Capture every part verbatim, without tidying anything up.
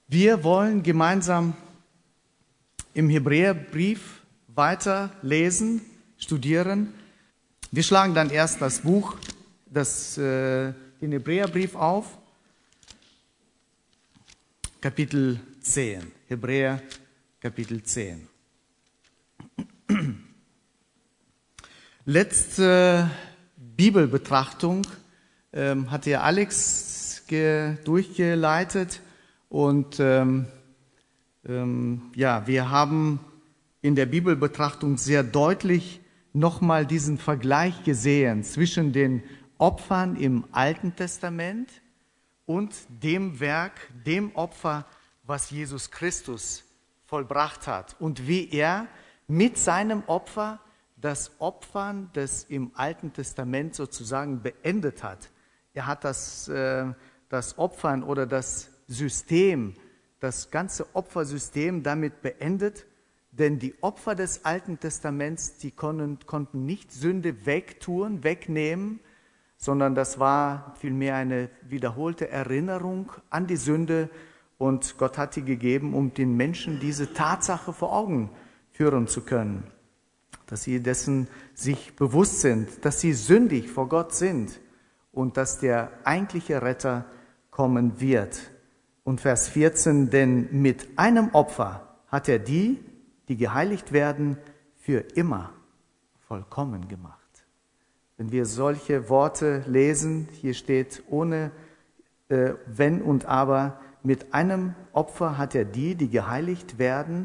Wir wollen gemeinsam im Hebräerbrief weiter lesen, studieren. Wir schlagen dann erst das Buch, das, äh, den Hebräerbrief auf, Kapitel zehn. Hebräer, Kapitel zehn. Letzte Bibelbetrachtung ähm, hat ja Alex ge- durchgeleitet. Und ähm, ähm, ja, wir haben in der Bibelbetrachtung sehr deutlich nochmal diesen Vergleich gesehen zwischen den Opfern im Alten Testament und dem Werk, dem Opfer, was Jesus Christus vollbracht hat und wie er mit seinem Opfer das Opfern, das im Alten Testament sozusagen beendet hat. Er hat das, äh, das Opfern oder das System, das ganze Opfersystem damit beendet, denn die Opfer des Alten Testaments, die konnten, konnten nicht Sünde wegtun, wegnehmen, sondern das war vielmehr eine wiederholte Erinnerung an die Sünde und Gott hat die gegeben, um den Menschen diese Tatsache vor Augen führen zu können, dass sie dessen sich bewusst sind, dass sie sündig vor Gott sind und dass der eigentliche Retter kommen wird. Und Vers vierzehn, denn mit einem Opfer hat er die, die geheiligt werden, für immer vollkommen gemacht. Wenn wir solche Worte lesen, hier steht ohne äh, Wenn und Aber, mit einem Opfer hat er die, die geheiligt werden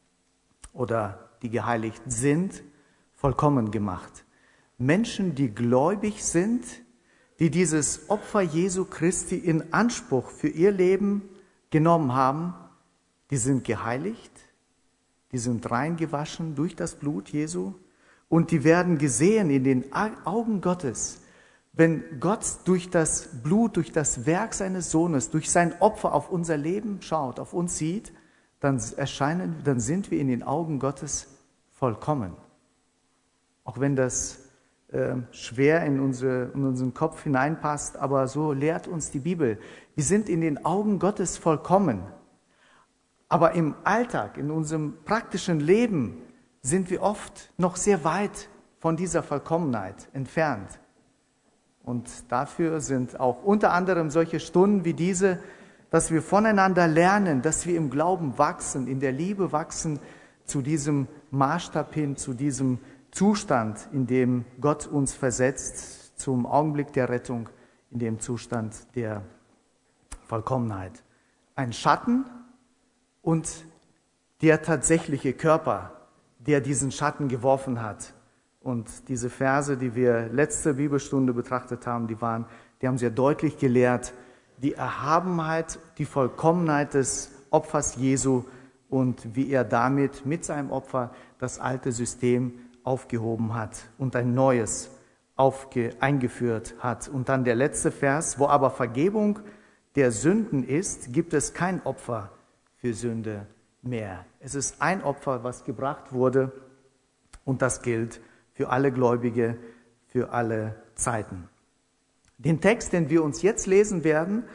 oder die geheiligt sind, vollkommen gemacht. Menschen, die gläubig sind, die dieses Opfer Jesu Christi in Anspruch für ihr Leben genommen haben, die sind geheiligt, die sind reingewaschen durch das Blut Jesu und die werden gesehen in den Augen Gottes. Wenn Gott durch das Blut, durch das Werk seines Sohnes, durch sein Opfer auf unser Leben schaut, auf uns sieht, dann erscheinen, dann sind wir in den Augen Gottes vollkommen. Auch wenn das schwer in, unsere, in unseren Kopf hineinpasst, aber so lehrt uns die Bibel. Wir sind in den Augen Gottes vollkommen. Aber im Alltag, in unserem praktischen Leben sind wir oft noch sehr weit von dieser Vollkommenheit entfernt. Und dafür sind auch unter anderem solche Stunden wie diese, dass wir voneinander lernen, dass wir im Glauben wachsen, in der Liebe wachsen, zu diesem Maßstab hin, zu diesem Zustand, in dem Gott uns versetzt, zum Augenblick der Rettung, in dem Zustand der Vollkommenheit. Ein Schatten und der tatsächliche Körper, der diesen Schatten geworfen hat. Und diese Verse, die wir letzte Bibelstunde betrachtet haben, die waren, die haben sehr deutlich gelehrt, die Erhabenheit, die Vollkommenheit des Opfers Jesu und wie er damit mit seinem Opfer das alte System aufgehoben hat und ein neues aufge- eingeführt hat. Und dann der letzte Vers, wo aber Vergebung der Sünden ist, gibt es kein Opfer für Sünde mehr. Es ist ein Opfer, was gebracht wurde und das gilt für alle Gläubige, für alle Zeiten. Den Text, den wir uns jetzt lesen werden,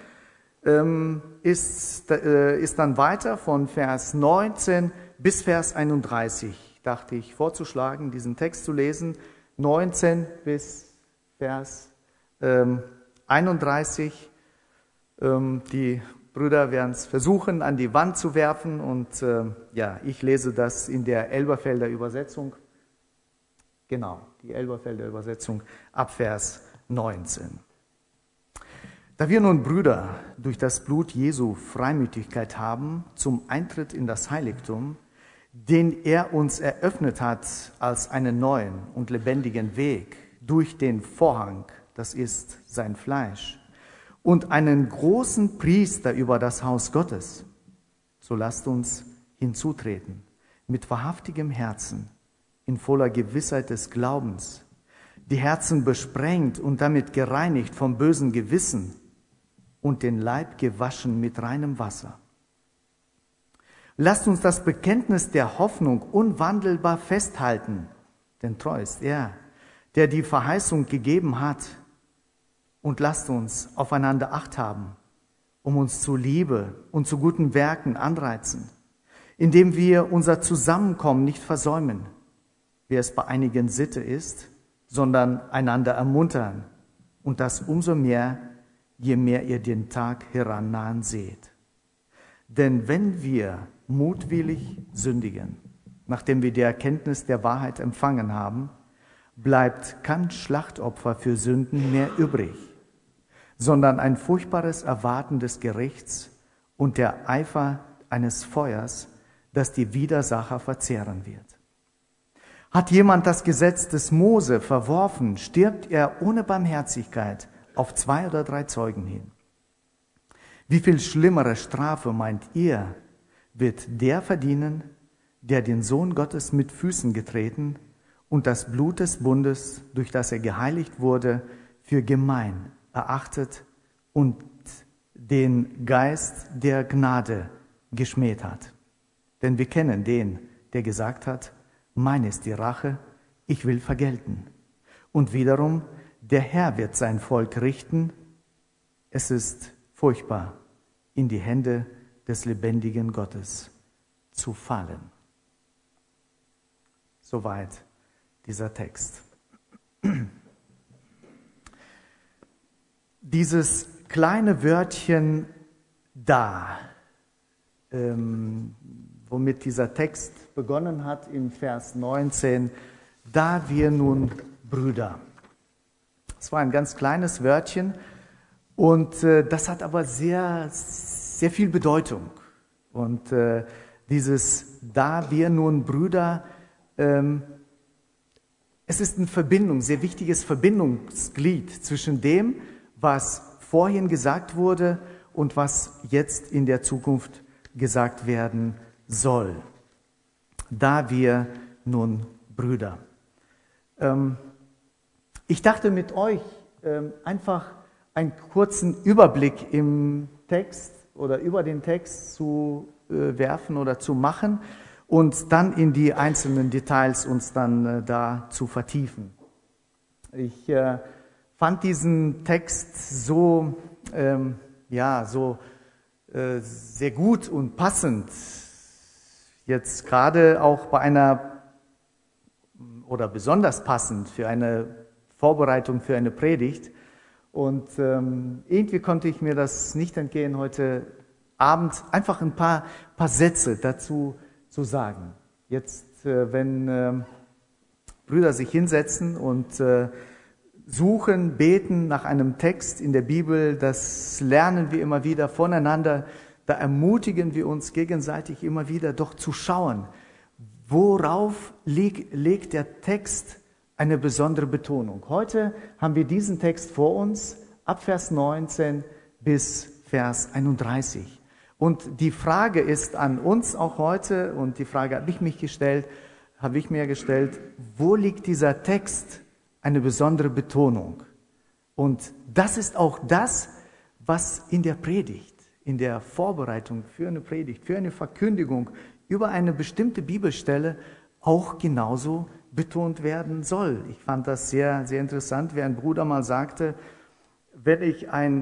ist, ist dann weiter von Vers neunzehn bis Vers einunddreißig. Dachte ich vorzuschlagen, diesen Text zu lesen, neunzehn bis Vers ähm, einunddreißig. Ähm, die Brüder werden es versuchen, an die Wand zu werfen und ähm, ja, ich lese das in der Elberfelder Übersetzung. Genau, die Elberfelder Übersetzung ab Vers neunzehn. Da wir nun, Brüder, durch das Blut Jesu Freimütigkeit haben zum Eintritt in das Heiligtum, den er uns eröffnet hat als einen neuen und lebendigen Weg durch den Vorhang, das ist sein Fleisch, und einen großen Priester über das Haus Gottes, so lasst uns hinzutreten mit wahrhaftigem Herzen, in voller Gewissheit des Glaubens, die Herzen besprengt und damit gereinigt vom bösen Gewissen und den Leib gewaschen mit reinem Wasser. Lasst uns das Bekenntnis der Hoffnung unwandelbar festhalten, denn treu ist er, der die Verheißung gegeben hat. Und lasst uns aufeinander Acht haben, um uns zu Liebe und zu guten Werken anreizen, indem wir unser Zusammenkommen nicht versäumen, wie es bei einigen Sitte ist, sondern einander ermuntern, und das umso mehr, je mehr ihr den Tag herannahen seht. Denn wenn wir mutwillig sündigen, nachdem wir die Erkenntnis der Wahrheit empfangen haben, bleibt kein Schlachtopfer für Sünden mehr übrig, sondern ein furchtbares Erwarten des Gerichts und der Eifer eines Feuers, das die Widersacher verzehren wird. Hat jemand das Gesetz des Mose verworfen, stirbt er ohne Barmherzigkeit auf zwei oder drei Zeugen hin. Wie viel schlimmere Strafe, meint ihr, wird der verdienen, der den Sohn Gottes mit Füßen getreten und das Blut des Bundes, durch das er geheiligt wurde, für gemein erachtet und den Geist der Gnade geschmäht hat? Denn wir kennen den, der gesagt hat, mein ist die Rache, ich will vergelten. Und wiederum, der Herr wird sein Volk richten. Es ist furchtbar, in die Hände des lebendigen Gottes zu fallen. Soweit dieser Text. Dieses kleine Wörtchen da, ähm, womit dieser Text begonnen hat im Vers neunzehn, da wir nun Brüder. Es war ein ganz kleines Wörtchen und äh, das hat aber sehr, sehr viel Bedeutung. Und äh, dieses da wir nun Brüder, ähm, es ist eine Verbindung, sehr wichtiges Verbindungsglied zwischen dem, was vorhin gesagt wurde und was jetzt in der Zukunft gesagt werden soll. Da wir nun Brüder. Ähm, ich dachte mit euch ähm, einfach einen kurzen Überblick im Text oder über den Text zu äh, werfen oder zu machen und dann in die einzelnen Details uns dann äh, da zu vertiefen. Ich äh, fand diesen Text so, ähm, ja, so äh, sehr gut und passend. Jetzt gerade auch bei einer, oder besonders passend für eine Vorbereitung für eine Predigt. Und ähm, irgendwie konnte ich mir das nicht entgehen, heute Abend einfach ein paar, paar Sätze dazu zu sagen. Jetzt, äh, wenn äh, Brüder sich hinsetzen und äh, suchen, beten nach einem Text in der Bibel, das lernen wir immer wieder voneinander. Da ermutigen wir uns gegenseitig immer wieder, doch zu schauen, worauf leg, legt der Text eine besondere Betonung. Heute haben wir diesen Text vor uns, ab Vers neunzehn bis Vers einunddreißig. Und die Frage ist an uns auch heute, und die Frage habe ich mich gestellt, habe ich mir gestellt, wo liegt dieser Text eine besondere Betonung? Und das ist auch das, was in der Predigt, in der Vorbereitung für eine Predigt, für eine Verkündigung über eine bestimmte Bibelstelle auch genauso betont werden soll. Ich fand das sehr, sehr interessant, wie ein Bruder mal sagte, wenn ich ein,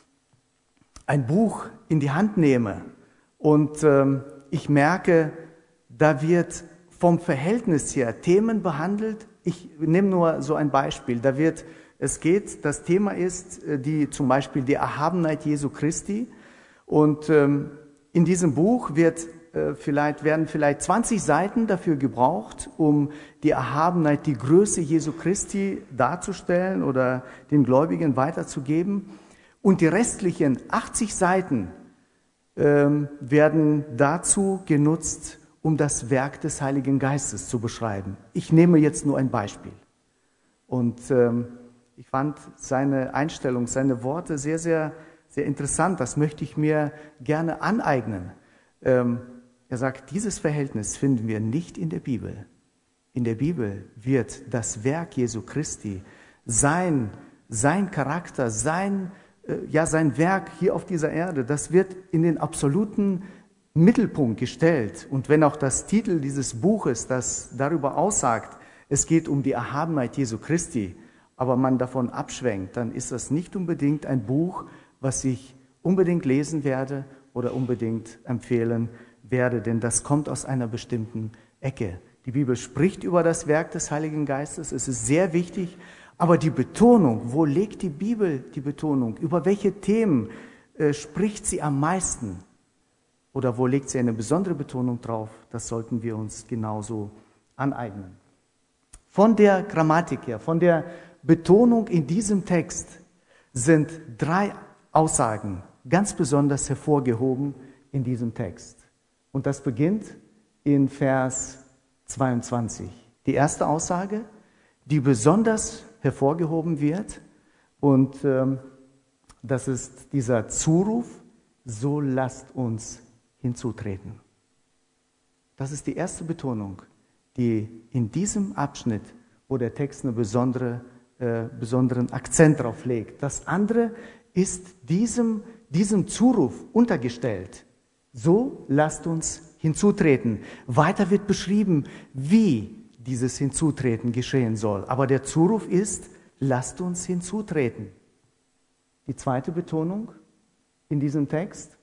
ein Buch in die Hand nehme und ähm, ich merke, da wird vom Verhältnis her Themen behandelt. Ich nehme nur so ein Beispiel. Da wird, es geht, das Thema ist die, zum Beispiel die Erhabenheit Jesu Christi. Und ähm, in diesem Buch wird, äh, vielleicht, werden vielleicht zwanzig Seiten dafür gebraucht, um die Erhabenheit, die Größe Jesu Christi darzustellen oder den Gläubigen weiterzugeben. Und die restlichen achtzig Seiten ähm, werden dazu genutzt, um das Werk des Heiligen Geistes zu beschreiben. Ich nehme jetzt nur ein Beispiel. Und ähm, ich fand seine Einstellung, seine Worte sehr, sehr Sehr interessant, das möchte ich mir gerne aneignen. Ähm, er sagt, dieses Verhältnis finden wir nicht in der Bibel. In der Bibel wird das Werk Jesu Christi, sein, sein Charakter, sein, äh, ja, sein Werk hier auf dieser Erde, das wird in den absoluten Mittelpunkt gestellt. Und wenn auch das Titel dieses Buches, das darüber aussagt, es geht um die Erhabenheit Jesu Christi, aber man davon abschwenkt, dann ist das nicht unbedingt ein Buch, was sich unbedingt lesen werde oder unbedingt empfehlen werde, denn das kommt aus einer bestimmten Ecke. Die Bibel spricht über das Werk des Heiligen Geistes, es ist sehr wichtig, aber die Betonung, wo legt die Bibel die Betonung? Über welche Themen äh, spricht sie am meisten? Oder wo legt sie eine besondere Betonung drauf? Das sollten wir uns genauso aneignen. Von der Grammatik her, von der Betonung in diesem Text sind drei Aussagen ganz besonders hervorgehoben in diesem Text. Und das beginnt in Vers zweiundzwanzig. Die erste Aussage, die besonders hervorgehoben wird, und ähm, das ist dieser Zuruf, so lasst uns hinzutreten. Das ist die erste Betonung, die in diesem Abschnitt, wo der Text einen besondere, äh, besonderen Akzent drauf legt. Das andere ist diesem, diesem Zuruf untergestellt. So lasst uns hinzutreten. Weiter wird beschrieben, wie dieses Hinzutreten geschehen soll. Aber der Zuruf ist, lasst uns hinzutreten. Die zweite Betonung in diesem Text,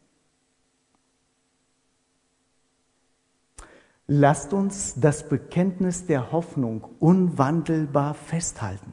lasst uns das Bekenntnis der Hoffnung unwandelbar festhalten.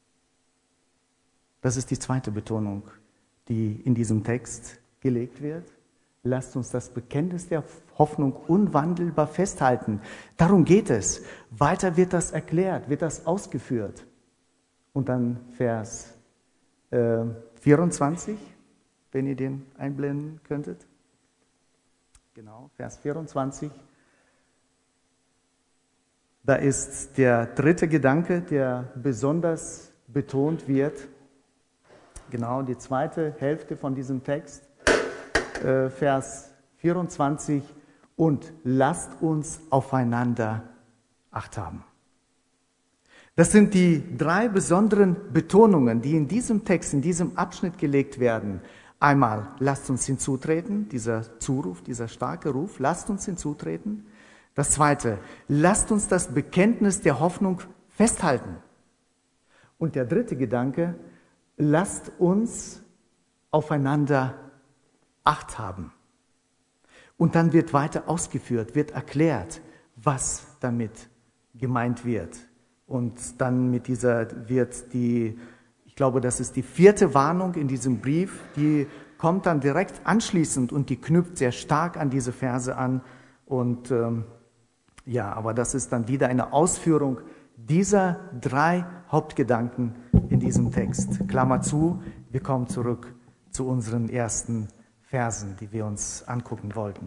Das ist die zweite Betonung, die in diesem Text gelegt wird. Lasst uns das Bekenntnis der Hoffnung unwandelbar festhalten. Darum geht es. Weiter wird das erklärt, wird das ausgeführt. Und dann Vers äh, vierundzwanzig, wenn ihr den einblenden könntet. Genau, Vers vierundzwanzig. Da ist der dritte Gedanke, der besonders betont wird. Genau, die zweite Hälfte von diesem Text, äh, Vers vierundzwanzig. Und lasst uns aufeinander Acht haben. Das sind die drei besonderen Betonungen, die in diesem Text, in diesem Abschnitt gelegt werden. Einmal, lasst uns hinzutreten, dieser Zuruf, dieser starke Ruf, lasst uns hinzutreten. Das zweite, lasst uns das Bekenntnis der Hoffnung festhalten. Und der dritte Gedanke, lasst uns aufeinander Acht haben. Und dann wird weiter ausgeführt, wird erklärt, was damit gemeint wird. Und dann mit dieser wird die, ich glaube, das ist die vierte Warnung in diesem Brief, die kommt dann direkt anschließend und die knüpft sehr stark an diese Verse an. Und ähm, ja, aber das ist dann wieder eine Ausführung dieser drei Hauptgedanken in diesem Text. Klammer zu, wir kommen zurück zu unseren ersten Versen, die wir uns angucken wollten.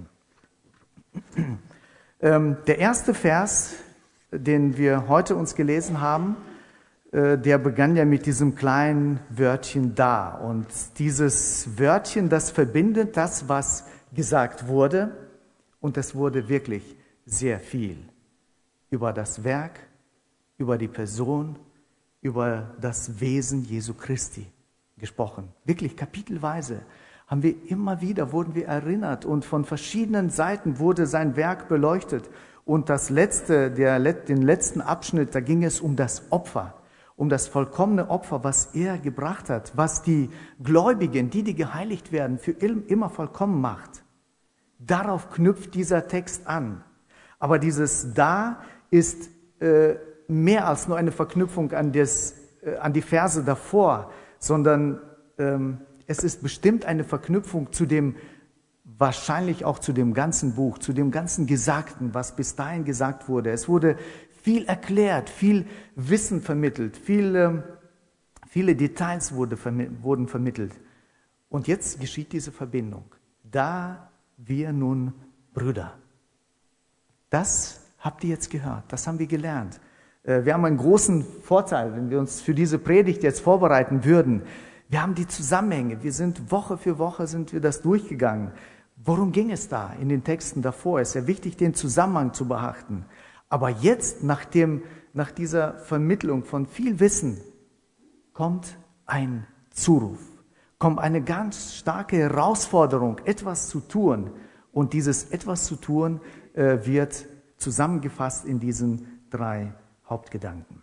Ähm, der erste Vers, den wir heute uns gelesen haben, äh, der begann ja mit diesem kleinen Wörtchen da. Und dieses Wörtchen, das verbindet das, was gesagt wurde. Und es wurde wirklich sehr viel über das Werk, über die Person, über das Wesen Jesu Christi gesprochen. Wirklich kapitelweise haben wir immer wieder, wurden wir erinnert und von verschiedenen Seiten wurde sein Werk beleuchtet. Und das letzte, der, den letzten Abschnitt, da ging es um das Opfer, um das vollkommene Opfer, was er gebracht hat, was die Gläubigen, die, die geheiligt werden, für immer vollkommen macht. Darauf knüpft dieser Text an. Aber dieses Da ist äh, mehr als nur eine Verknüpfung an, das, äh, an die Verse davor, sondern ähm, es ist bestimmt eine Verknüpfung zu dem, wahrscheinlich auch zu dem ganzen Buch, zu dem ganzen Gesagten, was bis dahin gesagt wurde. Es wurde viel erklärt, viel Wissen vermittelt, viel, viele Details wurde, wurden vermittelt. Und jetzt geschieht diese Verbindung. Da wir nun Brüder. Das habt ihr jetzt gehört, das haben wir gelernt. Wir haben einen großen Vorteil, wenn wir uns für diese Predigt jetzt vorbereiten würden. Wir haben die Zusammenhänge, wir sind Woche für Woche sind wir das durchgegangen. Worum ging es da in den Texten davor? Es ist ja wichtig, den Zusammenhang zu beachten. Aber jetzt, nach, dem, nach dieser Vermittlung von viel Wissen, kommt ein Zuruf, kommt eine ganz starke Herausforderung, etwas zu tun. Und dieses etwas zu tun äh, wird zusammengefasst in diesen drei Hauptgedanken.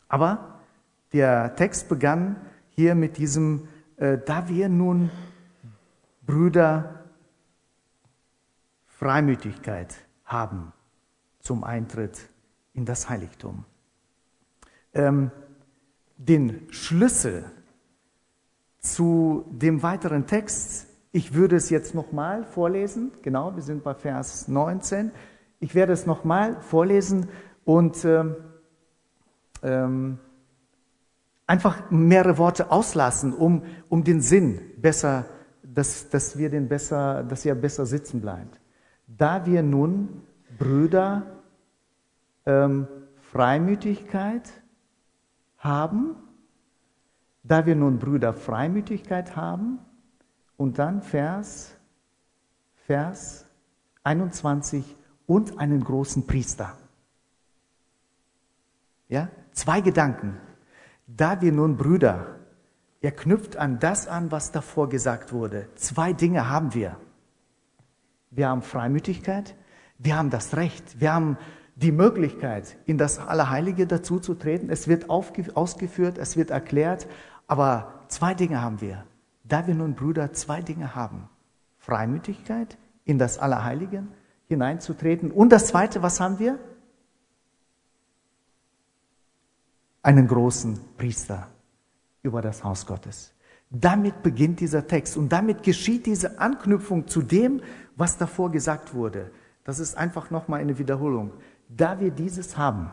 Aber der Text begann hier mit diesem, äh, da wir nun Brüder Freimütigkeit haben zum Eintritt in das Heiligtum. Ähm, den Schlüssel zu dem weiteren Text, ich würde es jetzt nochmal vorlesen, genau, wir sind bei Vers neunzehn, ich werde es nochmal vorlesen und ähm, ähm, einfach mehrere Worte auslassen, um, um den Sinn besser, dass, dass wir den besser, dass er besser sitzen bleibt. Da wir nun, Brüder, ähm, Freimütigkeit haben, da wir nun, Brüder, Freimütigkeit haben, und dann Vers, Vers einundzwanzig, und einen großen Priester. Ja, zwei Gedanken. Da wir nun, Brüder, er knüpft an das an, was davor gesagt wurde. Zwei Dinge haben wir. Wir haben Freimütigkeit, wir haben das Recht, wir haben die Möglichkeit, in das Allerheilige dazu zu treten. Es wird aufge- ausgeführt, es wird erklärt, aber zwei Dinge haben wir. Da wir nun, Brüder, zwei Dinge haben. Freimütigkeit, in das Allerheilige hineinzutreten. Und das Zweite, was haben wir? Einen großen Priester über das Haus Gottes. Damit beginnt dieser Text und damit geschieht diese Anknüpfung zu dem, was davor gesagt wurde. Das ist einfach nochmal eine Wiederholung. Da wir dieses haben,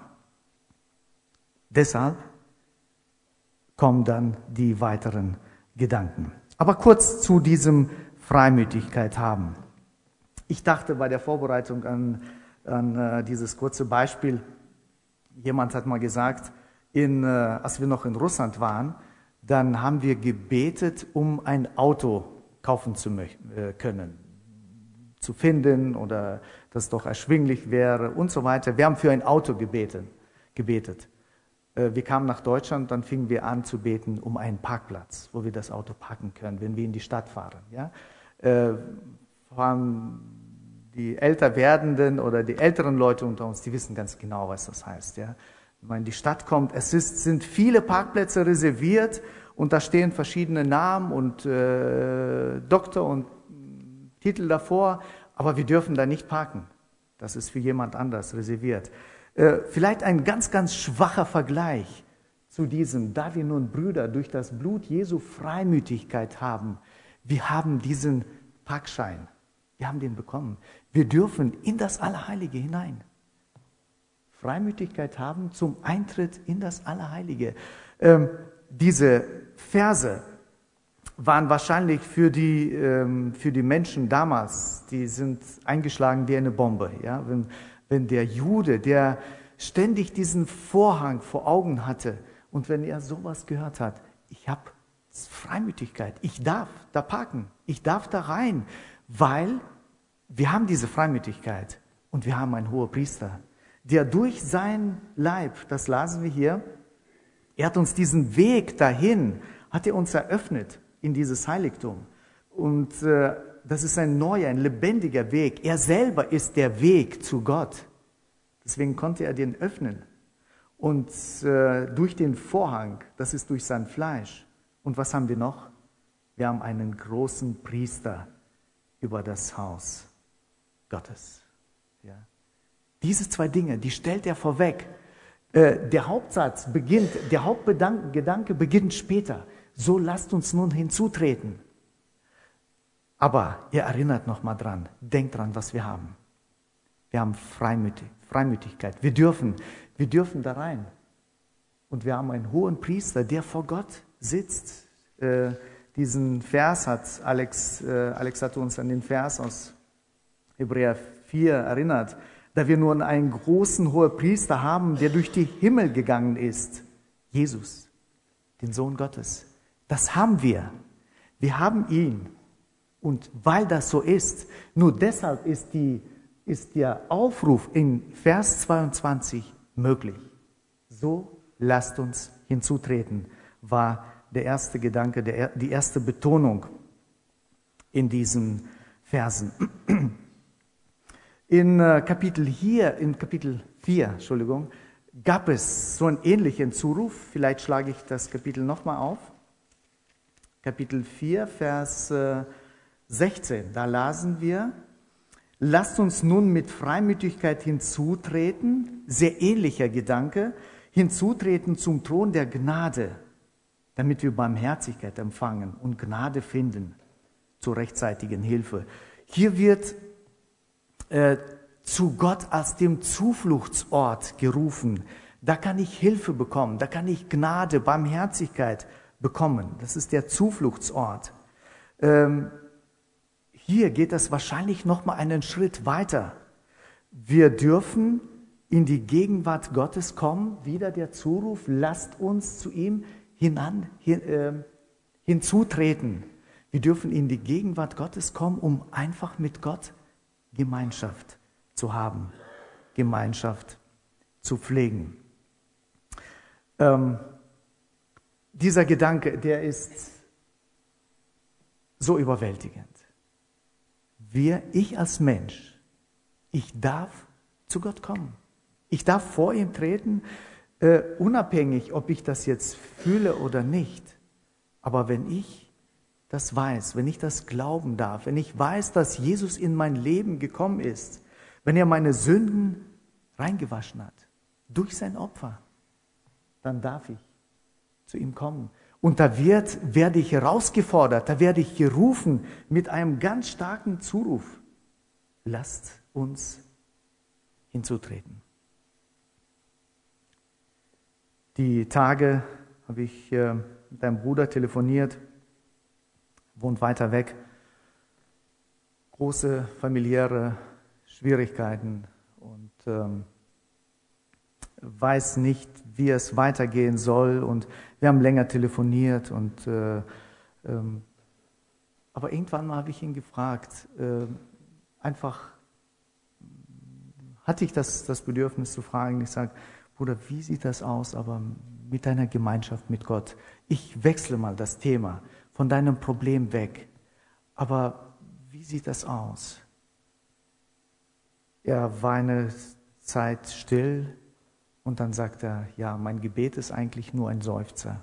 deshalb kommen dann die weiteren Gedanken. Aber kurz zu diesem Freimütigkeit haben. Ich dachte bei der Vorbereitung an, an äh, dieses kurze Beispiel, jemand hat mal gesagt, in, äh, als wir noch in Russland waren, dann haben wir gebetet, um ein Auto kaufen zu äh, können, zu finden oder das doch erschwinglich wäre und so weiter. Wir haben für ein Auto gebeten, gebetet. Äh, wir kamen nach Deutschland, dann fingen wir an zu beten um einen Parkplatz, wo wir das Auto parken können, wenn wir in die Stadt fahren. Ja? Äh, vor allem die älter werdenden oder die älteren Leute unter uns, die wissen ganz genau, was das heißt. Ja? Wenn man in die Stadt kommt, es ist, sind viele Parkplätze reserviert und da stehen verschiedene Namen und äh, Doktor und Titel davor, aber wir dürfen da nicht parken. Das ist für jemand anders reserviert. Äh, vielleicht ein ganz, ganz schwacher Vergleich zu diesem, da wir nun, Brüder, durch das Blut Jesu Freimütigkeit haben. Wir haben diesen Parkschein, wir haben den bekommen. Wir dürfen in das Allerheilige hinein. Freimütigkeit haben zum Eintritt in das Allerheilige. Ähm, diese Verse waren wahrscheinlich für die, ähm, für die Menschen damals, die sind eingeschlagen wie eine Bombe. Ja? Wenn, wenn der Jude, der ständig diesen Vorhang vor Augen hatte und wenn er sowas gehört hat, ich habe Freimütigkeit, ich darf da parken, ich darf da rein, weil wir haben diese Freimütigkeit und wir haben einen Hohepriester, der durch sein Leib, das lasen wir hier, er hat uns diesen Weg dahin, hat er uns eröffnet in dieses Heiligtum. Und äh, das ist ein neuer, ein lebendiger Weg. Er selber ist der Weg zu Gott. Deswegen konnte er den öffnen. Und äh, durch den Vorhang, das ist durch sein Fleisch. Und was haben wir noch? Wir haben einen großen Priester über das Haus Gottes. Ja. Diese zwei Dinge, die stellt er vorweg. Äh, der Hauptsatz beginnt, der Hauptgedanke beginnt später. So lasst uns nun hinzutreten. Aber er erinnert nochmal dran, denkt dran, was wir haben. Wir haben Freimütig, Freimütigkeit. Wir dürfen, wir dürfen da rein. Und wir haben einen hohen Priester, der vor Gott sitzt. Äh, diesen Vers hat Alex, äh, Alex hat uns an den Vers aus Hebräer vier erinnert. Da wir nun einen großen hohen Priester haben, der durch die Himmel gegangen ist. Jesus, den Sohn Gottes. Das haben wir. Wir haben ihn. Und weil das so ist, nur deshalb ist, die, ist der Aufruf in Vers zweiundzwanzig möglich. So lasst uns hinzutreten, war der erste Gedanke, der, die erste Betonung in diesen Versen. In Kapitel hier, in Kapitel vier, Entschuldigung, gab es so einen ähnlichen Zuruf. Vielleicht schlage ich das Kapitel nochmal auf. Kapitel vier, Vers sechzehn, da lasen wir: Lasst uns nun mit Freimütigkeit hinzutreten, sehr ähnlicher Gedanke, hinzutreten zum Thron der Gnade, damit wir Barmherzigkeit empfangen und Gnade finden zur rechtzeitigen Hilfe. Hier wird äh, zu Gott als dem Zufluchtsort gerufen. Da kann ich Hilfe bekommen, da kann ich Gnade, Barmherzigkeit bekommen. Das ist der Zufluchtsort. Ähm, hier geht es wahrscheinlich noch mal einen Schritt weiter. Wir dürfen in die Gegenwart Gottes kommen, wieder der Zuruf: Lasst uns zu ihm hinan, hin, äh, hinzutreten. Wir dürfen in die Gegenwart Gottes kommen, um einfach mit Gott Gemeinschaft zu haben, Gemeinschaft zu pflegen. Ähm, dieser Gedanke, der ist so überwältigend. Wir, ich als Mensch, ich darf zu Gott kommen. Ich darf vor ihm treten, äh, unabhängig, ob ich das jetzt fühle oder nicht. Aber wenn ich das weiß, wenn ich das glauben darf, wenn ich weiß, dass Jesus in mein Leben gekommen ist, wenn er meine Sünden reingewaschen hat, durch sein Opfer, dann darf ich zu ihm kommen. Und da wird, werde ich herausgefordert, da werde ich gerufen mit einem ganz starken Zuruf: Lasst uns hinzutreten. Die Tage habe ich äh, mit einem Bruder telefoniert, wohnt weiter weg, große familiäre Schwierigkeiten und ähm, weiß nicht, wie es weitergehen soll, und wir haben länger telefoniert und äh, ähm, aber irgendwann mal habe ich ihn gefragt, äh, einfach hatte ich das, das Bedürfnis zu fragen. Ich sage: Bruder, wie sieht das aus, aber mit deiner Gemeinschaft mit Gott? Ich wechsle mal das Thema von deinem Problem weg, aber wie sieht das aus? Er war eine Zeit still und dann sagt er: Ja, mein Gebet ist eigentlich nur ein Seufzer.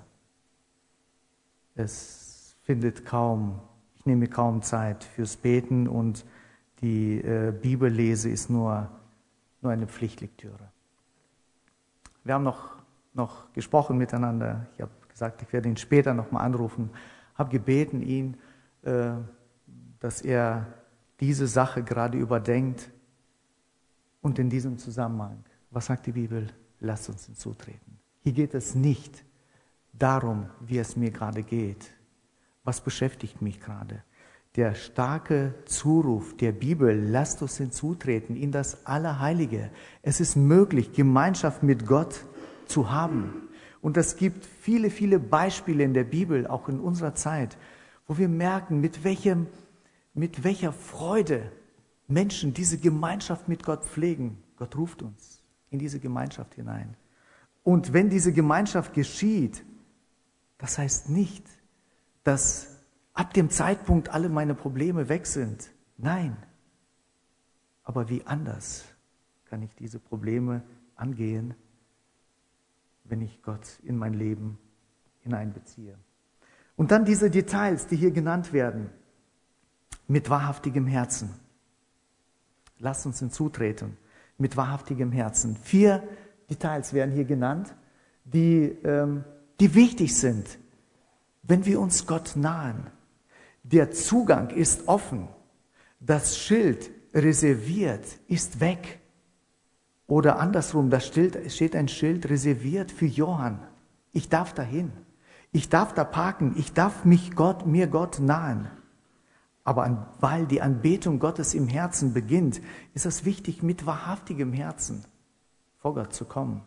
Es findet kaum, ich nehme kaum Zeit fürs Beten, und die äh, Bibellese ist nur, nur eine Pflichtlektüre. Wir haben noch, noch gesprochen miteinander. Ich habe gesagt, ich werde ihn später nochmal anrufen. Habe gebeten ihn, äh, dass er diese Sache gerade überdenkt. Und in diesem Zusammenhang, was sagt die Bibel? Lasst uns hinzutreten. Hier geht es nicht darum, wie es mir gerade geht. Was beschäftigt mich gerade? Der starke Zuruf der Bibel: Lasst uns hinzutreten in das Allerheilige. Es ist möglich, Gemeinschaft mit Gott zu haben. Und es gibt viele, viele Beispiele in der Bibel, auch in unserer Zeit, wo wir merken, mit welchem, mit welcher Freude Menschen diese Gemeinschaft mit Gott pflegen. Gott ruft uns in diese Gemeinschaft hinein. Und wenn diese Gemeinschaft geschieht, das heißt nicht, dass ab dem Zeitpunkt alle meine Probleme weg sind. Nein. Aber wie anders kann ich diese Probleme angehen, wenn ich Gott in mein Leben hineinbeziehe? Und dann diese Details, die hier genannt werden, mit wahrhaftigem Herzen. Lasst uns hinzutreten, mit wahrhaftigem Herzen. Vier Details werden hier genannt, die, ähm, die wichtig sind, wenn wir uns Gott nahen. Der Zugang ist offen, das Schild reserviert ist weg. Oder andersrum, da steht ein Schild reserviert für Johann. Ich darf dahin, ich darf da parken, ich darf mich Gott, mir Gott nahen. Aber an, weil die Anbetung Gottes im Herzen beginnt, ist es wichtig, mit wahrhaftigem Herzen vor Gott zu kommen.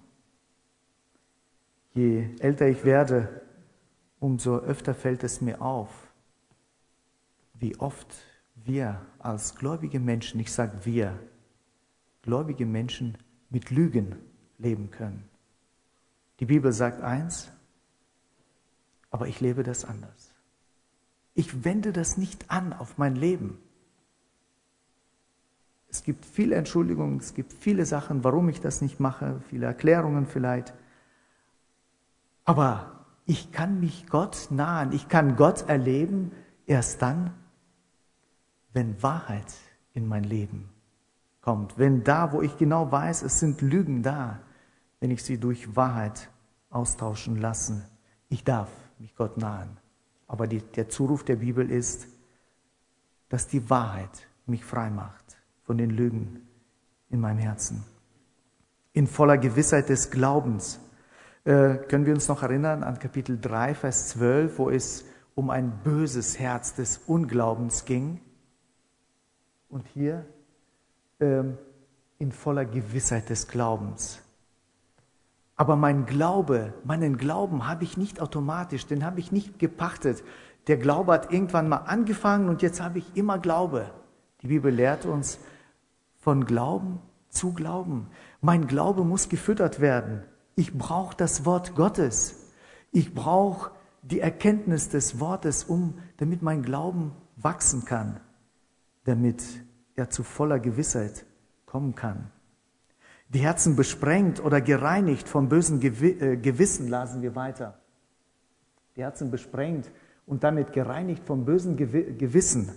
Je älter ich werde, umso öfter fällt es mir auf, wie oft wir als gläubige Menschen, ich sage wir, gläubige Menschen mit Lügen leben können. Die Bibel sagt eins, aber ich lebe das anders. Ich wende das nicht an auf mein Leben. Es gibt viele Entschuldigungen, es gibt viele Sachen, warum ich das nicht mache, viele Erklärungen vielleicht. Aber ich kann mich Gott nahen, ich kann Gott erleben erst dann, wenn Wahrheit in mein Leben kommt. Wenn da, wo ich genau weiß, es sind Lügen da, wenn ich sie durch Wahrheit austauschen lasse. Ich darf mich Gott nahen. Aber die, der Zuruf der Bibel ist, dass die Wahrheit mich frei macht von den Lügen in meinem Herzen. In voller Gewissheit des Glaubens. Äh, können wir uns noch erinnern an Kapitel drei, Vers zwölf, wo es um ein böses Herz des Unglaubens ging? Und hier ähm, in voller Gewissheit des Glaubens. Aber mein Glaube, meinen Glauben habe ich nicht automatisch, den habe ich nicht gepachtet. Der Glaube hat irgendwann mal angefangen und jetzt habe ich immer Glaube. Die Bibel lehrt uns von Glauben zu Glauben. Mein Glaube muss gefüttert werden. Ich brauche das Wort Gottes. Ich brauche die Erkenntnis des Wortes, um, damit mein Glauben wachsen kann, damit er zu voller Gewissheit kommen kann. Die Herzen besprengt oder gereinigt vom bösen Gewissen, lasen wir weiter. Die Herzen besprengt und damit gereinigt vom bösen Gewissen.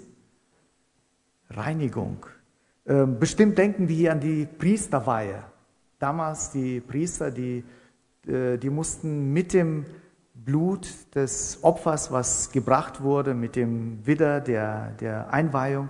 Reinigung. Bestimmt denken wir hier an die Priesterweihe. Damals die Priester, die, die mussten mit dem Blut des Opfers, was gebracht wurde, mit dem Widder der, der Einweihung,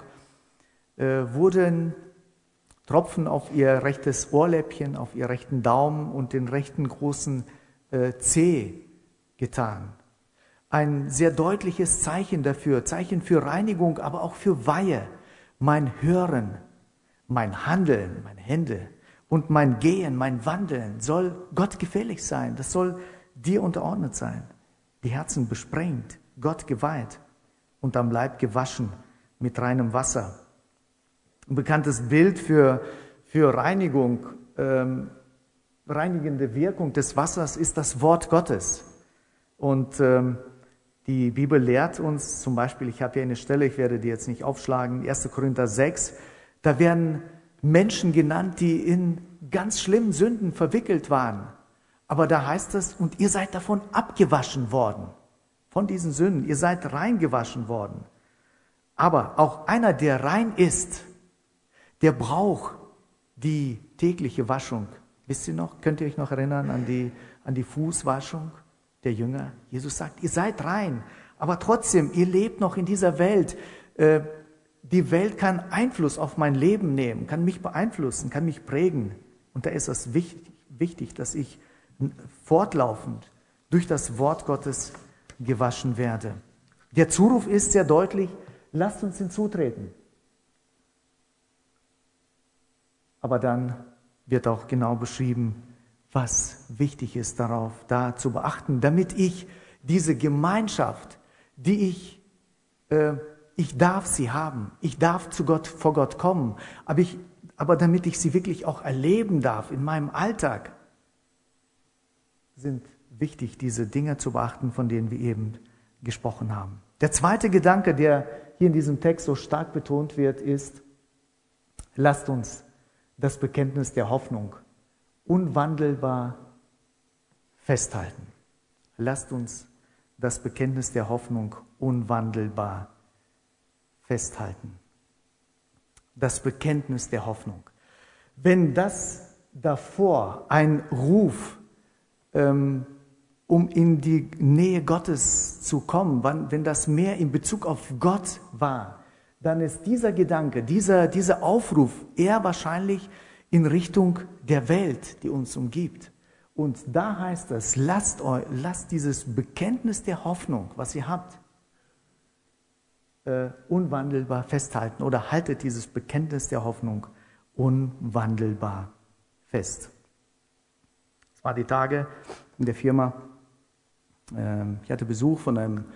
wurden Tropfen auf ihr rechtes Ohrläppchen, auf ihr rechten Daumen und den rechten großen äh, Zeh getan. Ein sehr deutliches Zeichen dafür, Zeichen für Reinigung, aber auch für Weihe. Mein Hören, mein Handeln, meine Hände und mein Gehen, mein Wandeln soll Gott gefällig sein. Das soll dir unterordnet sein. Die Herzen besprengt, Gott geweiht und am Leib gewaschen mit reinem Wasser. Ein bekanntes Bild für, für Reinigung, ähm, reinigende Wirkung des Wassers ist das Wort Gottes. Und ähm, die Bibel lehrt uns zum Beispiel, ich habe hier eine Stelle, ich werde die jetzt nicht aufschlagen, erster Korinther sechs, da werden Menschen genannt, die in ganz schlimmen Sünden verwickelt waren. Aber da heißt es, und ihr seid davon abgewaschen worden, von diesen Sünden, ihr seid reingewaschen worden. Aber auch einer, der rein ist, der braucht die tägliche Waschung. Wisst ihr noch, könnt ihr euch noch erinnern an die, an die Fußwaschung der Jünger? Jesus sagt, ihr seid rein, aber trotzdem, ihr lebt noch in dieser Welt. Äh, die Welt kann Einfluss auf mein Leben nehmen, kann mich beeinflussen, kann mich prägen. Und da ist es wichtig, wichtig, dass ich fortlaufend durch das Wort Gottes gewaschen werde. Der Zuruf ist sehr deutlich, lasst uns hinzutreten. Aber dann wird auch genau beschrieben, was wichtig ist darauf, da zu beachten, damit ich diese Gemeinschaft, die ich, äh, ich darf sie haben, ich darf zu Gott, vor Gott kommen, aber, ich, aber damit ich sie wirklich auch erleben darf in meinem Alltag, sind wichtig, diese Dinge zu beachten, von denen wir eben gesprochen haben. Der zweite Gedanke, der hier in diesem Text so stark betont wird, ist, lasst uns das Bekenntnis der Hoffnung unwandelbar festhalten. Lasst uns das Bekenntnis der Hoffnung unwandelbar festhalten. Das Bekenntnis der Hoffnung. Wenn das davor ein Ruf, ähm, um in die Nähe Gottes zu kommen, wann, wenn das mehr in Bezug auf Gott war, dann ist dieser Gedanke, dieser, dieser Aufruf eher wahrscheinlich in Richtung der Welt, die uns umgibt. Und da heißt es, lasst, euch, lasst dieses Bekenntnis der Hoffnung, was ihr habt, äh, unwandelbar festhalten oder haltet dieses Bekenntnis der Hoffnung unwandelbar fest. Es waren die Tage in der Firma, äh, ich hatte Besuch von einem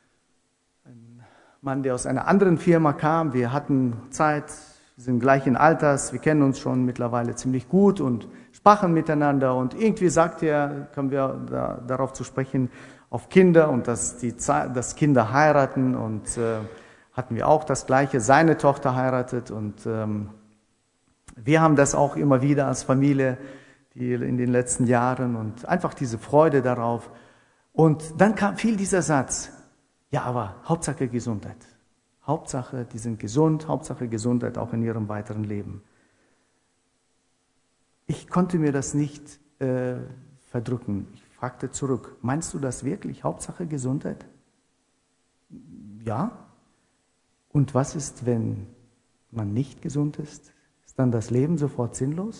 Mann, der aus einer anderen Firma kam. Wir hatten Zeit, wir sind gleichen Alters, wir kennen uns schon mittlerweile ziemlich gut und sprachen miteinander. Und irgendwie sagte er, kommen wir da, darauf zu sprechen, auf Kinder und dass, die, dass Kinder heiraten. Und äh, hatten wir auch das Gleiche, seine Tochter heiratet. Und ähm, wir haben das auch immer wieder als Familie die in den letzten Jahren und einfach diese Freude darauf. Und dann kam, fiel dieser Satz, ja, aber Hauptsache Gesundheit. Hauptsache, die sind gesund, Hauptsache Gesundheit auch in ihrem weiteren Leben. Ich konnte mir das nicht äh, verdrücken. Ich fragte zurück, meinst du das wirklich? Hauptsache Gesundheit? Ja. Und was ist, wenn man nicht gesund ist? Ist dann das Leben sofort sinnlos?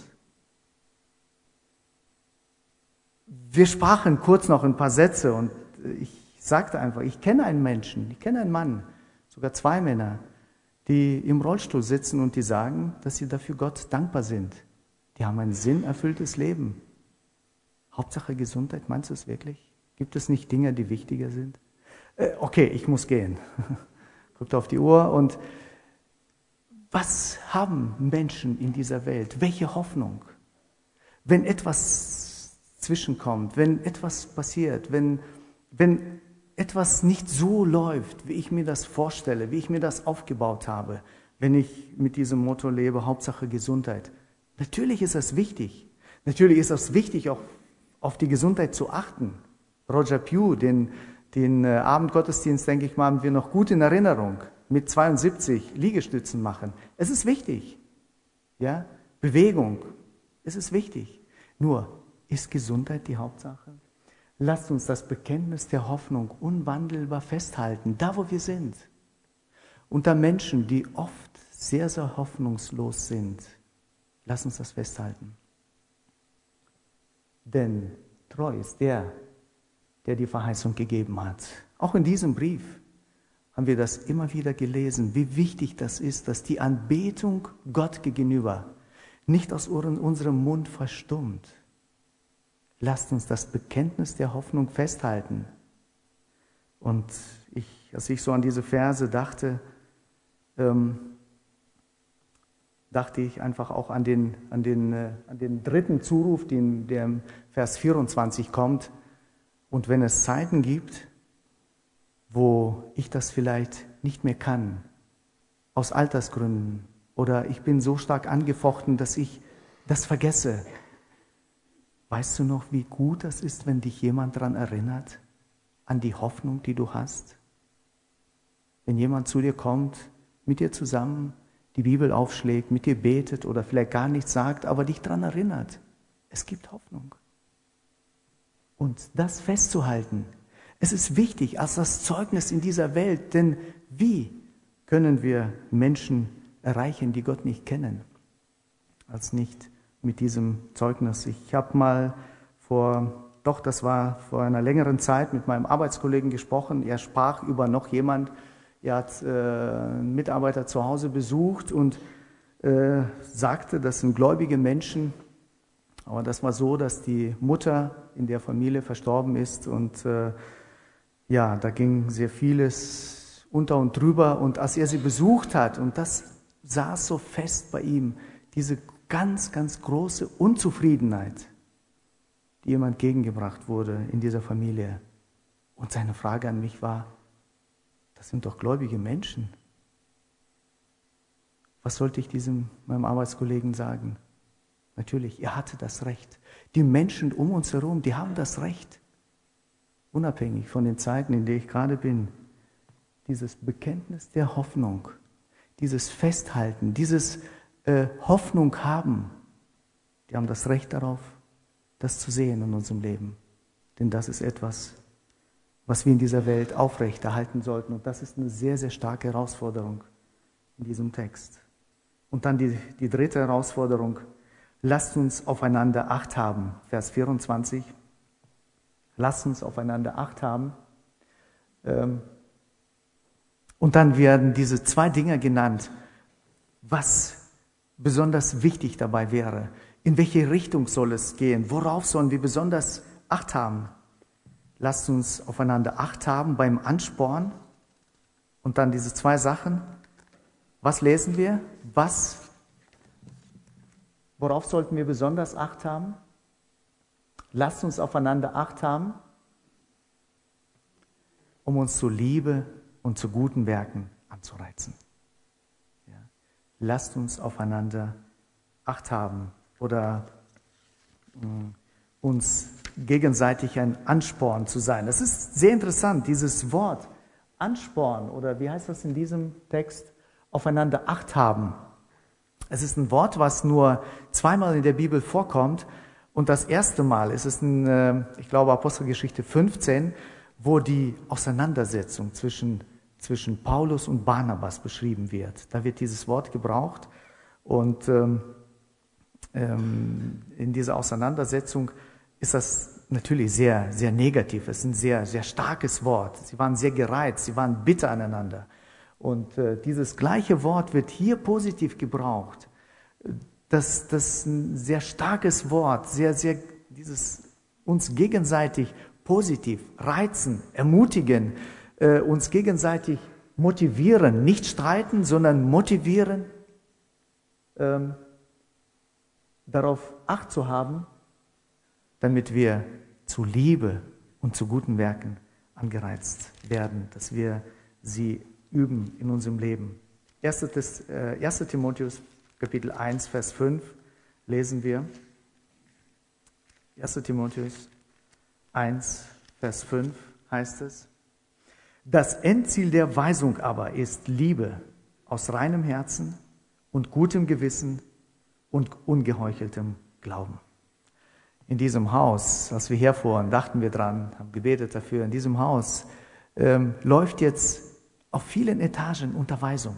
Wir sprachen kurz noch ein paar Sätze und ich sagte einfach, ich kenne einen Menschen, ich kenne einen Mann, sogar zwei Männer, die im Rollstuhl sitzen und die sagen, dass sie dafür Gott dankbar sind. Die haben ein sinnerfülltes Leben. Hauptsache Gesundheit, meinst du es wirklich? Gibt es nicht Dinge, die wichtiger sind? Äh, okay, ich muss gehen. Guckt auf die Uhr und was haben Menschen in dieser Welt? Welche Hoffnung? Wenn etwas zwischenkommt, wenn etwas passiert, wenn, wenn etwas nicht so läuft, wie ich mir das vorstelle, wie ich mir das aufgebaut habe, wenn ich mit diesem Motto lebe, Hauptsache Gesundheit. Natürlich ist das wichtig. Natürlich ist es wichtig, auch auf die Gesundheit zu achten. Roger Pugh, den, den äh, Abendgottesdienst, denke ich mal, haben wir noch gut in Erinnerung. Mit zweiundsiebzig Liegestützen machen. Es ist wichtig. Ja? Bewegung. Es ist wichtig. Nur, ist Gesundheit die Hauptsache? Lasst uns das Bekenntnis der Hoffnung unwandelbar festhalten, da wo wir sind. Unter Menschen, die oft sehr, sehr hoffnungslos sind. Lasst uns das festhalten. Denn treu ist der, der die Verheißung gegeben hat. Auch in diesem Brief haben wir das immer wieder gelesen, wie wichtig das ist, dass die Anbetung Gott gegenüber nicht aus unserem Mund verstummt. Lasst uns das Bekenntnis der Hoffnung festhalten. Und ich, als ich so an diese Verse dachte, ähm, dachte ich einfach auch an den, an den, äh, an den dritten Zuruf, den, der im Vers vierundzwanzig kommt. Und wenn es Zeiten gibt, wo ich das vielleicht nicht mehr kann, aus Altersgründen, oder ich bin so stark angefochten, dass ich das vergesse. Weißt du noch, wie gut das ist, wenn dich jemand daran erinnert, an die Hoffnung, die du hast? Wenn jemand zu dir kommt, mit dir zusammen die Bibel aufschlägt, mit dir betet oder vielleicht gar nichts sagt, aber dich daran erinnert, es gibt Hoffnung. Und das festzuhalten, es ist wichtig als das Zeugnis in dieser Welt, denn wie können wir Menschen erreichen, die Gott nicht kennen, als nicht mit diesem Zeugnis. Ich habe mal vor, doch das war vor einer längeren Zeit mit meinem Arbeitskollegen gesprochen. Er sprach über noch jemand, er hat äh, einen Mitarbeiter zu Hause besucht und äh, sagte, das sind gläubige Menschen, aber das war so, dass die Mutter in der Familie verstorben ist und äh, ja, da ging sehr vieles unter und drüber und als er sie besucht hat und das saß so fest bei ihm, diese ganz, ganz große Unzufriedenheit, die ihm entgegengebracht wurde in dieser Familie. Und seine Frage an mich war, das sind doch gläubige Menschen. Was sollte ich diesem, meinem Arbeitskollegen sagen? Natürlich, er hatte das Recht. Die Menschen um uns herum, die haben das Recht, unabhängig von den Zeiten, in denen ich gerade bin, dieses Bekenntnis der Hoffnung, dieses Festhalten, dieses äh, Hoffnung haben, die haben das Recht darauf, das zu sehen in unserem Leben. Denn das ist etwas, was wir in dieser Welt aufrechterhalten sollten. Und das ist eine sehr, sehr starke Herausforderung in diesem Text. Und dann die, die dritte Herausforderung, lasst uns aufeinander Acht haben. Vers vierundzwanzig. Lasst uns aufeinander Acht haben. Und dann werden diese zwei Dinge genannt, was besonders wichtig dabei wäre. In welche Richtung soll es gehen? Worauf sollen wir besonders Acht haben? Lasst uns aufeinander Acht haben beim Ansporn. Und dann diese zwei Sachen. Was lesen wir? Was, worauf sollten wir besonders Acht haben? Lasst uns aufeinander Acht haben, um uns zur Liebe und zu guten Werken anzureizen. Ja. Lasst uns aufeinander Acht haben oder mh, uns gegenseitig ein Ansporn zu sein. Das ist sehr interessant, dieses Wort Ansporn oder wie heißt das in diesem Text? Aufeinander Acht haben. Es ist ein Wort, was nur zweimal in der Bibel vorkommt. Und das erste Mal ist es in, ich glaube, Apostelgeschichte fünfzehn, wo die Auseinandersetzung zwischen, zwischen Paulus und Barnabas beschrieben wird. Da wird dieses Wort gebraucht. Und ähm, ähm, in dieser Auseinandersetzung ist das natürlich sehr, sehr negativ. Es ist ein sehr, sehr starkes Wort. Sie waren sehr gereizt, sie waren bitter aneinander. Und äh, dieses gleiche Wort wird hier positiv gebraucht. Das, das ist ein sehr starkes Wort, sehr, sehr, dieses uns gegenseitig positiv reizen, ermutigen, äh, uns gegenseitig motivieren, nicht streiten, sondern motivieren, ähm, darauf Acht zu haben, damit wir zu Liebe und zu guten Werken angereizt werden, dass wir sie üben in unserem Leben. erster Timotheus Kapitel eins, Vers fünf lesen wir. erster Timotheus eins, Vers fünf heißt es: Das Endziel der Weisung aber ist Liebe aus reinem Herzen und gutem Gewissen und ungeheucheltem Glauben. In diesem Haus, als wir herfuhren, dachten wir dran, haben gebetet dafür, in diesem Haus ähm, läuft jetzt auf vielen Etagen Unterweisung.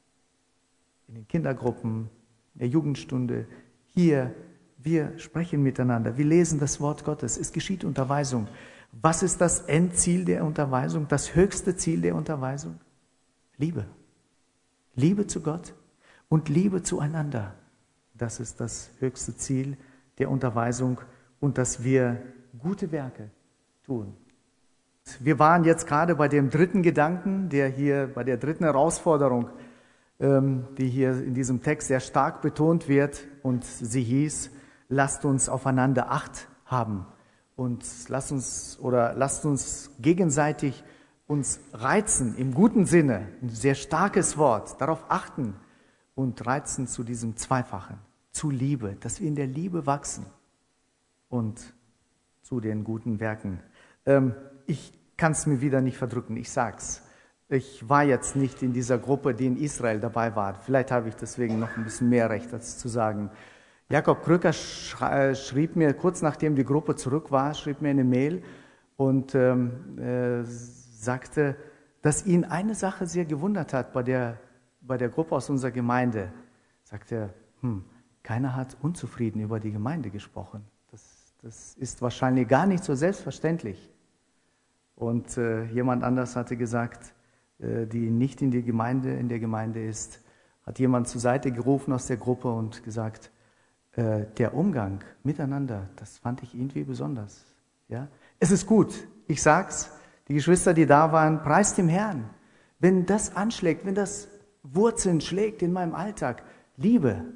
In den Kindergruppen, in der Jugendstunde, hier, wir sprechen miteinander, wir lesen das Wort Gottes, es geschieht Unterweisung. Was ist das Endziel der Unterweisung, das höchste Ziel der Unterweisung? Liebe. Liebe zu Gott und Liebe zueinander. Das ist das höchste Ziel der Unterweisung und dass wir gute Werke tun. Wir waren jetzt gerade bei dem dritten Gedanken, der hier, bei der dritten Herausforderung, ähm, die hier in diesem Text sehr stark betont wird, und sie hieß: Lasst uns aufeinander Acht haben und lasst uns oder lasst uns gegenseitig uns reizen im guten Sinne, ein sehr starkes Wort, darauf achten und reizen zu diesem Zweifachen, zu Liebe, dass wir in der Liebe wachsen und zu den guten Werken. Ähm, Ich kann es mir wieder nicht verdrücken, ich sag's. Ich war jetzt nicht in dieser Gruppe, die in Israel dabei war. Vielleicht habe ich deswegen noch ein bisschen mehr Recht, das zu sagen. Jakob Krücker schrieb mir, kurz nachdem die Gruppe zurück war, schrieb mir eine Mail und ähm, äh, sagte, dass ihn eine Sache sehr gewundert hat bei der, bei der Gruppe aus unserer Gemeinde. Sagte er, hm, keiner hat unzufrieden über die Gemeinde gesprochen. Das, das ist wahrscheinlich gar nicht so selbstverständlich. Und äh, jemand anders hatte gesagt, äh, die nicht in, die Gemeinde, in der Gemeinde ist, hat jemand zur Seite gerufen aus der Gruppe und gesagt, äh, der Umgang miteinander, das fand ich irgendwie besonders. Ja? Es ist gut, ich sag's, die Geschwister, die da waren, preist dem Herrn. Wenn das anschlägt, wenn das Wurzeln schlägt in meinem Alltag, Liebe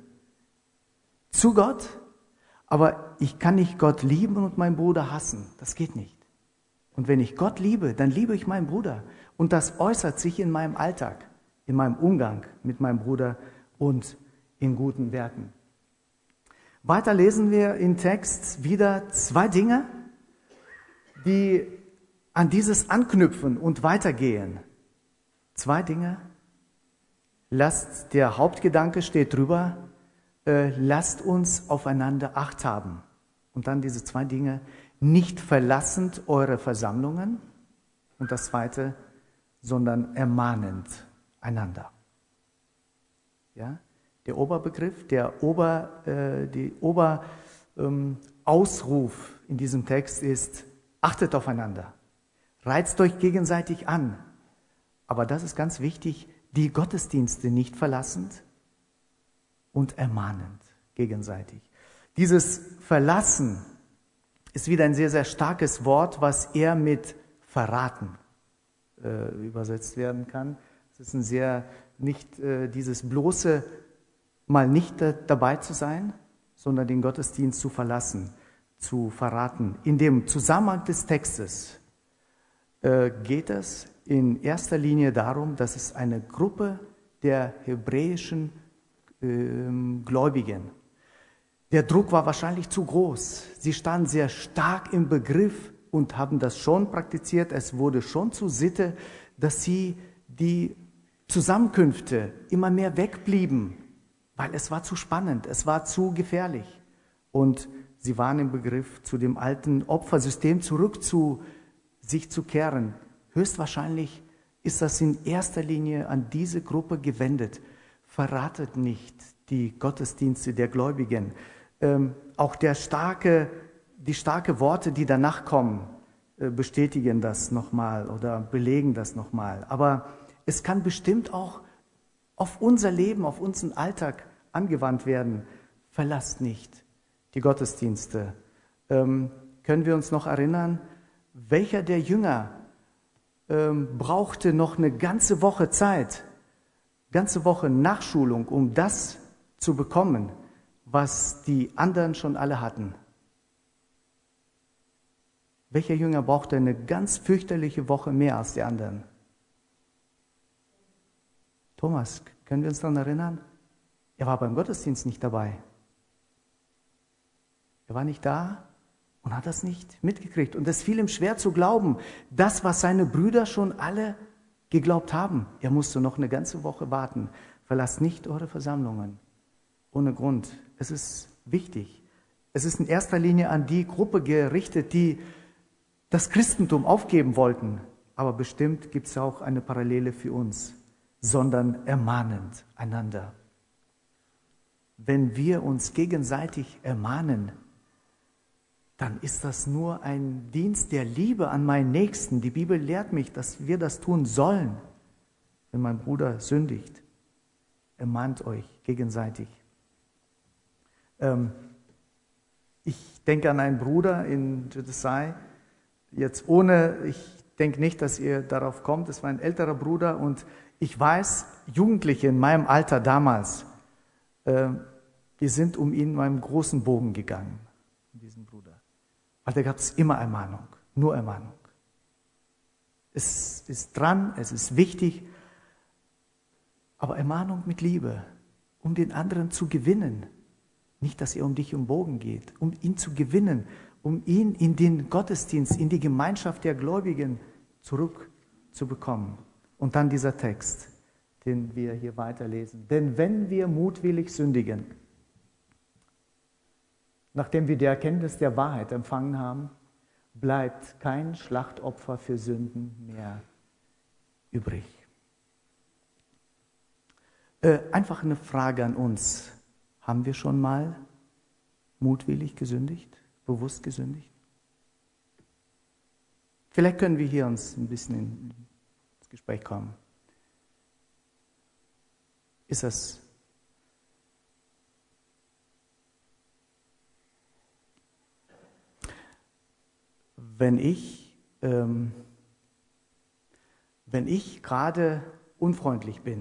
zu Gott, aber ich kann nicht Gott lieben und meinen Bruder hassen, das geht nicht. Und wenn ich Gott liebe, dann liebe ich meinen Bruder. Und das äußert sich in meinem Alltag, in meinem Umgang mit meinem Bruder und in guten Werken. Weiter lesen wir im Text wieder zwei Dinge, die an dieses anknüpfen und weitergehen. Zwei Dinge. Lasst, der Hauptgedanke steht drüber, äh, lasst uns aufeinander Acht haben. Und dann diese zwei Dinge. Nicht verlassend eure Versammlungen und das Zweite, sondern ermahnend einander. Ja? Der Oberbegriff, der Ober, äh, die Oberausruf ähm, in diesem Text ist: Achtet aufeinander, reizt euch gegenseitig an. Aber das ist ganz wichtig: die Gottesdienste nicht verlassend und ermahnend gegenseitig. Dieses Verlassen ist wieder ein sehr, sehr starkes Wort, was eher mit verraten äh, übersetzt werden kann. Es ist ein sehr, nicht äh, dieses bloße mal nicht da, dabei zu sein, sondern den Gottesdienst zu verlassen, zu verraten. In dem Zusammenhang des Textes äh, geht es in erster Linie darum, dass es eine Gruppe der hebräischen äh, Gläubigen. Der Druck war wahrscheinlich zu groß. Sie standen sehr stark im Begriff, und haben das schon praktiziert. Es wurde schon zur Sitte, dass sie die Zusammenkünfte immer mehr wegblieben, weil es war zu spannend, es war zu gefährlich. Und sie waren im Begriff, zu dem alten Opfersystem zurück zu sich zu kehren. Höchstwahrscheinlich ist das in erster Linie an diese Gruppe gewendet. Verratet nicht die Gottesdienste der Gläubigen. Ähm, auch der starke, die starke Worte, die danach kommen, äh, bestätigen das nochmal oder belegen das nochmal. Aber es kann bestimmt auch auf unser Leben, auf unseren Alltag angewandt werden. Verlasst nicht die Gottesdienste. Ähm, können wir uns noch erinnern, welcher der Jünger ähm, brauchte noch eine ganze Woche Zeit, ganze Woche Nachschulung, um das zu bekommen, was die anderen schon alle hatten? Welcher Jünger brauchte eine ganz fürchterliche Woche mehr als die anderen? Thomas, können wir uns daran erinnern? Er war beim Gottesdienst nicht dabei. Er war nicht da und hat das nicht mitgekriegt. Und es fiel ihm schwer zu glauben, das, was seine Brüder schon alle geglaubt haben. Er musste noch eine ganze Woche warten. Verlasst nicht eure Versammlungen. Ohne Grund. Es ist wichtig. Es ist in erster Linie an die Gruppe gerichtet, die das Christentum aufgeben wollten. Aber bestimmt gibt es auch eine Parallele für uns, sondern ermahnend einander. Wenn wir uns gegenseitig ermahnen, dann ist das nur ein Dienst der Liebe an meinen Nächsten. Die Bibel lehrt mich, dass wir das tun sollen, wenn mein Bruder sündigt. Ermahnt euch gegenseitig. Ähm, ich denke an einen Bruder in Judesai. Jetzt ohne, ich denke nicht, dass ihr darauf kommt. Es war ein älterer Bruder und ich weiß, Jugendliche in meinem Alter damals, äh, wir sind um ihn in einem großen Bogen gegangen, um diesen Bruder. Weil da gab es immer Ermahnung, nur Ermahnung. Es ist dran, es ist wichtig, aber Ermahnung mit Liebe, um den anderen zu gewinnen. Nicht, dass er um dich im Bogen geht, um ihn zu gewinnen, um ihn in den Gottesdienst, in die Gemeinschaft der Gläubigen zurückzubekommen. Und dann dieser Text, den wir hier weiterlesen. Denn wenn wir mutwillig sündigen, nachdem wir die Erkenntnis der Wahrheit empfangen haben, bleibt kein Schlachtopfer für Sünden mehr übrig. Äh, einfach eine Frage an uns. Haben wir schon mal mutwillig gesündigt, bewusst gesündigt? Vielleicht können wir hier uns ein bisschen ins Gespräch kommen. Ist das Wenn ich, ähm, wenn ich gerade unfreundlich bin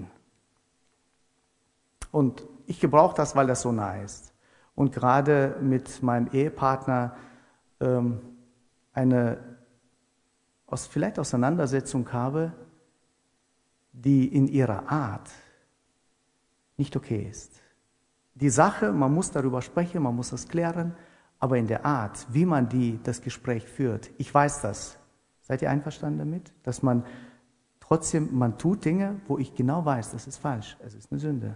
und ich gebrauche das, weil das so nah ist und gerade mit meinem Ehepartner ähm, eine aus, vielleicht Auseinandersetzung habe, die in ihrer Art nicht okay ist. Die Sache, man muss darüber sprechen, man muss das klären, aber in der Art, wie man die, das Gespräch führt, ich weiß das. Seid ihr einverstanden damit? Dass man trotzdem, man tut Dinge, wo ich genau weiß, das ist falsch, es ist eine Sünde.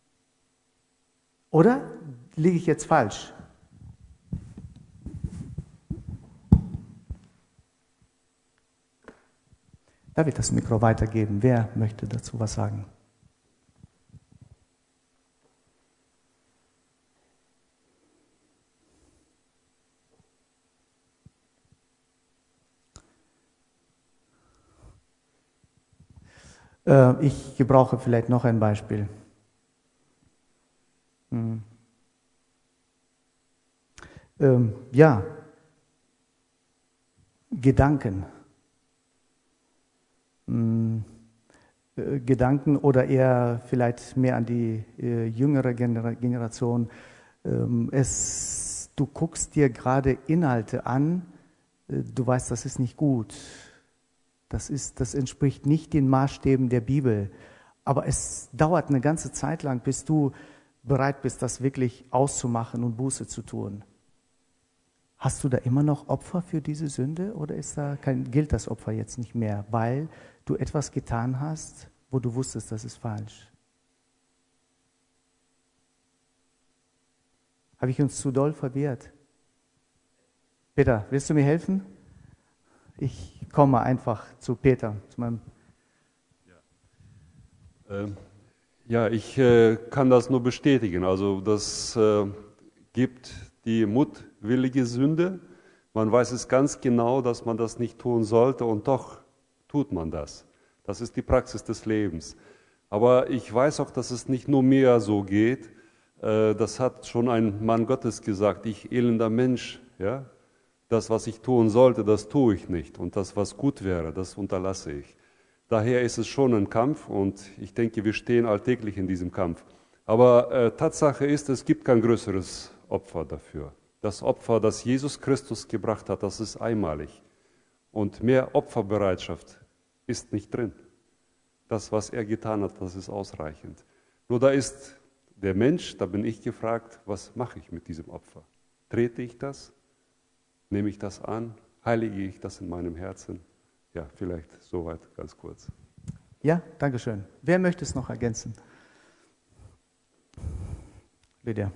Oder liege ich jetzt falsch? Darf ich das Mikro weitergeben? Wer möchte dazu was sagen? Ich gebrauche vielleicht noch ein Beispiel. Hm. Ähm, ja, Gedanken. Hm. Äh, Gedanken oder eher vielleicht mehr an die äh, jüngere Gener- Generation. Ähm, es, du guckst dir gerade Inhalte an, äh, du weißt, das ist nicht gut. Das ist, das entspricht nicht den Maßstäben der Bibel. Aber es dauert eine ganze Zeit lang, bis du bereit bist, das wirklich auszumachen und Buße zu tun. Hast du da immer noch Opfer für diese Sünde oder ist da kein, gilt das Opfer jetzt nicht mehr, weil du etwas getan hast, wo du wusstest, das ist falsch? Habe ich uns zu doll verwirrt? Peter, willst du mir helfen? Ich komme einfach zu Peter, zu meinem. Ja, ähm, ja ich äh, kann das nur bestätigen. Also das äh, gibt die mutwillige Sünde. Man weiß es ganz genau, dass man das nicht tun sollte und doch tut man das. Das ist die Praxis des Lebens. Aber ich weiß auch, dass es nicht nur mir so geht. Äh, das hat schon ein Mann Gottes gesagt, ich elender Mensch, ja. Das, was ich tun sollte, das tue ich nicht. Und das, was gut wäre, das unterlasse ich. Daher ist es schon ein Kampf und ich denke, wir stehen alltäglich in diesem Kampf. Aber äh, Tatsache ist, es gibt kein größeres Opfer dafür. Das Opfer, das Jesus Christus gebracht hat, das ist einmalig. Und mehr Opferbereitschaft ist nicht drin. Das, was er getan hat, das ist ausreichend. Nur da ist der Mensch, da bin ich gefragt, was mache ich mit diesem Opfer? Trete ich das? Nehme ich das an? Heilige ich das in meinem Herzen? Ja, vielleicht soweit ganz kurz. Ja, danke schön. Wer möchte es noch ergänzen? Lydia.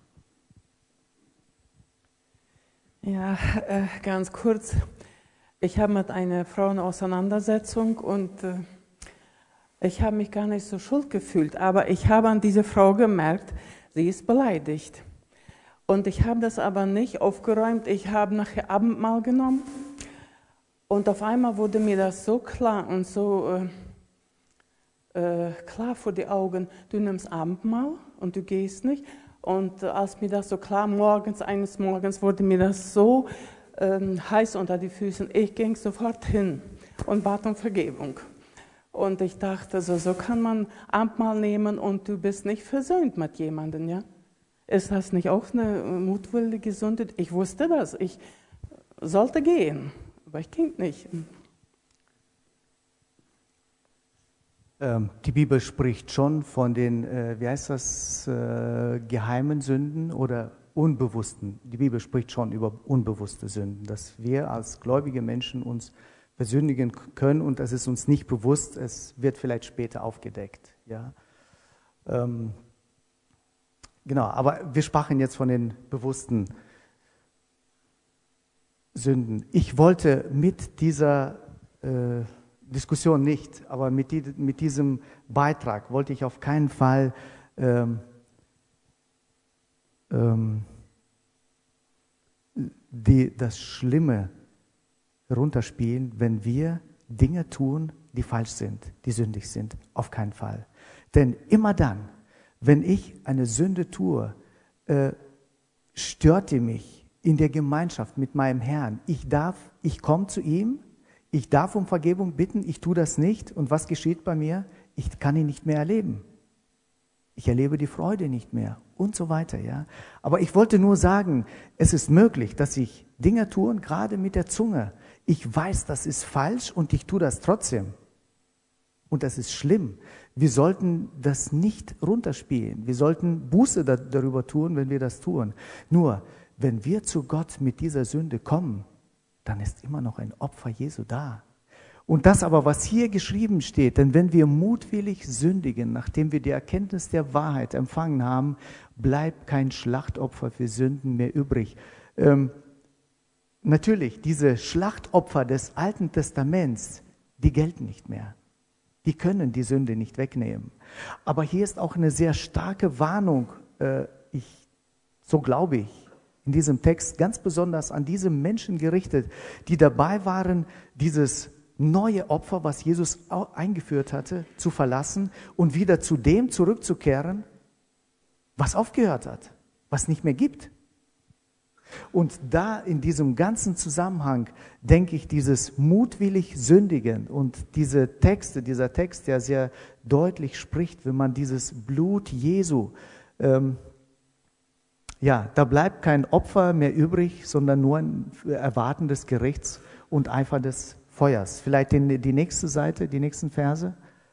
Ja, äh, ganz kurz. Ich habe mit einer Frau eine Auseinandersetzung und äh, ich habe mich gar nicht so schuld gefühlt, aber ich habe an dieser Frau gemerkt, sie ist beleidigt. Und ich habe das aber nicht aufgeräumt. Ich habe nachher Abendmahl genommen und auf einmal wurde mir das so klar und so äh, äh, klar vor die Augen. Du nimmst Abendmahl und du gehst nicht. Und äh, als mir das so klar morgens, eines Morgens wurde mir das so äh, heiß unter die Füße. Ich ging sofort hin und bat um Vergebung. Und ich dachte, so, so kann man Abendmahl nehmen und du bist nicht versöhnt mit jemandem, ja? Ist das nicht auch eine mutwillige Sünde? Ich wusste das. Ich sollte gehen, aber ich ging nicht. Ähm, die Bibel spricht schon von den, äh, wie heißt das, äh, geheimen Sünden oder unbewussten. Die Bibel spricht schon über unbewusste Sünden, dass wir als gläubige Menschen uns versündigen können und es ist uns nicht bewusst, es wird vielleicht später aufgedeckt. Ja. Ähm, Genau, aber wir sprachen jetzt von den bewussten Sünden. Ich wollte mit dieser äh, Diskussion nicht, aber mit, die, mit diesem Beitrag wollte ich auf keinen Fall ähm, ähm, die, das Schlimme herunterspielen, wenn wir Dinge tun, die falsch sind, die sündig sind. Auf keinen Fall. Denn immer dann, wenn ich eine Sünde tue, äh, stört die mich in der Gemeinschaft mit meinem Herrn. Ich darf, ich komme zu ihm, ich darf um Vergebung bitten, ich tue das nicht. Und was geschieht bei mir? Ich kann ihn nicht mehr erleben. Ich erlebe die Freude nicht mehr und so weiter. Ja. Aber ich wollte nur sagen, es ist möglich, dass ich Dinge tue, gerade mit der Zunge. Ich weiß, das ist falsch und ich tue das trotzdem. Und das ist schlimm. Wir sollten das nicht runterspielen. Wir sollten Buße da, darüber tun, wenn wir das tun. Nur, wenn wir zu Gott mit dieser Sünde kommen, dann ist immer noch ein Opfer Jesu da. Und das aber, was hier geschrieben steht, denn wenn wir mutwillig sündigen, nachdem wir die Erkenntnis der Wahrheit empfangen haben, bleibt kein Schlachtopfer für Sünden mehr übrig. Ähm, natürlich, diese Schlachtopfer des Alten Testaments, die gelten nicht mehr. Die können die Sünde nicht wegnehmen. Aber hier ist auch eine sehr starke Warnung, äh, ich, so glaube ich, in diesem Text ganz besonders an diese Menschen gerichtet, die dabei waren, dieses neue Opfer, was Jesus eingeführt hatte, zu verlassen und wieder zu dem zurückzukehren, was aufgehört hat, was nicht mehr gibt. Und da in diesem ganzen Zusammenhang denke ich, dieses mutwillig Sündigen und diese Texte, dieser Text, der sehr deutlich spricht, wenn man dieses Blut Jesu, ähm, ja, da bleibt kein Opfer mehr übrig, sondern nur ein Erwarten des Gerichts und Eifer des Feuers. Vielleicht die, die nächste Seite, die nächsten Verse.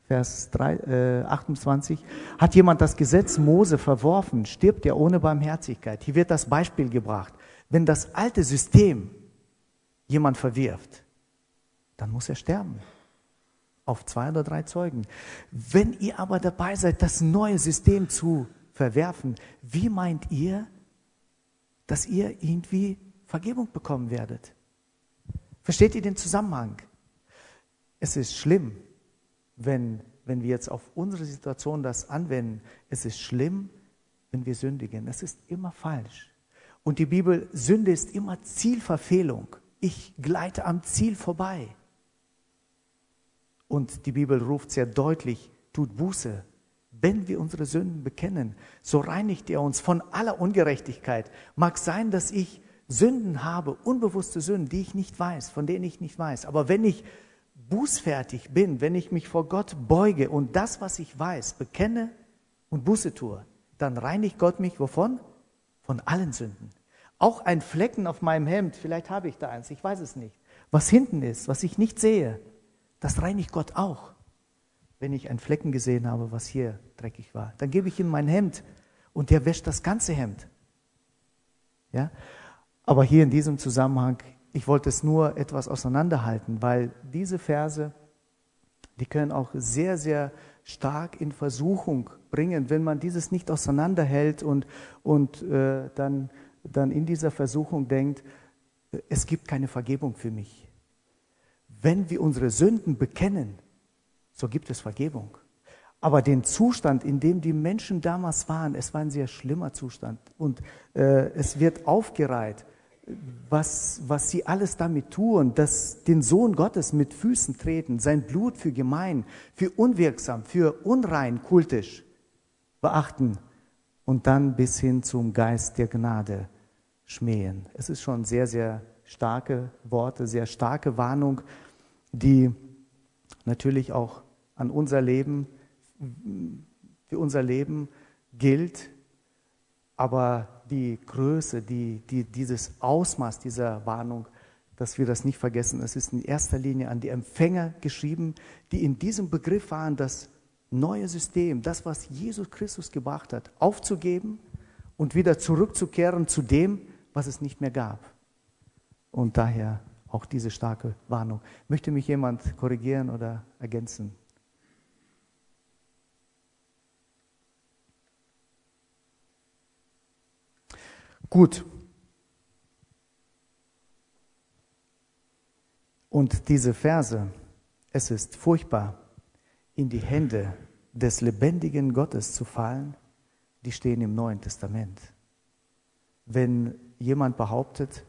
Vers drei, äh, achtundzwanzig, hat jemand das Gesetz Mose verworfen, stirbt er ohne Barmherzigkeit. Hier wird das Beispiel gebracht. Wenn das alte System jemand verwirft, dann muss er sterben. Auf zwei oder drei Zeugen. Wenn ihr aber dabei seid, das neue System zu verwerfen, wie meint ihr, dass ihr irgendwie Vergebung bekommen werdet? Versteht ihr den Zusammenhang? Es ist schlimm, wenn, wenn wir jetzt auf unsere Situation das anwenden. Es ist schlimm, wenn wir sündigen. Das ist immer falsch. Und die Bibel, Sünde ist immer Zielverfehlung. Ich gleite am Ziel vorbei. Und die Bibel ruft sehr deutlich, tut Buße. Wenn wir unsere Sünden bekennen, so reinigt er uns von aller Ungerechtigkeit. Mag sein, dass ich Sünden habe, unbewusste Sünden, die ich nicht weiß, von denen ich nicht weiß. Aber wenn ich bußfertig bin, wenn ich mich vor Gott beuge und das, was ich weiß, bekenne und Buße tue, dann reinigt Gott mich wovon? Von allen Sünden. Auch ein Flecken auf meinem Hemd, vielleicht habe ich da eins, ich weiß es nicht. Was hinten ist, was ich nicht sehe, das reinigt Gott auch. Wenn ich einen Flecken gesehen habe, was hier dreckig war, dann gebe ich ihm mein Hemd und der wäscht das ganze Hemd. Ja? Aber hier in diesem Zusammenhang, ich wollte es nur etwas auseinanderhalten, weil diese Verse, die können auch sehr, sehr stark in Versuchung bringen, wenn man dieses nicht auseinanderhält und, und äh, dann, dann in dieser Versuchung denkt, es gibt keine Vergebung für mich. Wenn wir unsere Sünden bekennen, so gibt es Vergebung. Aber den Zustand, in dem die Menschen damals waren, es war ein sehr schlimmer Zustand. Und äh, es wird aufgereiht, was, was sie alles damit tun, dass den Sohn Gottes mit Füßen treten, sein Blut für gemein, für unwirksam, für unrein, kultisch beachten und dann bis hin zum Geist der Gnade schmähen. Es ist schon sehr, sehr starke Worte, sehr starke Warnung, die natürlich auch an unser Leben, für unser Leben gilt, aber die Größe, die, die, dieses Ausmaß dieser Warnung, dass wir das nicht vergessen, es ist in erster Linie an die Empfänger geschrieben, die in diesem Begriff waren, das neue System, das, was Jesus Christus gebracht hat, aufzugeben und wieder zurückzukehren zu dem, was es nicht mehr gab. Und daher auch diese starke Warnung. Möchte mich jemand korrigieren oder ergänzen? Gut. Und diese Verse, es ist furchtbar, in die Hände des lebendigen Gottes zu fallen, die stehen im Neuen Testament. Wenn jemand behauptet,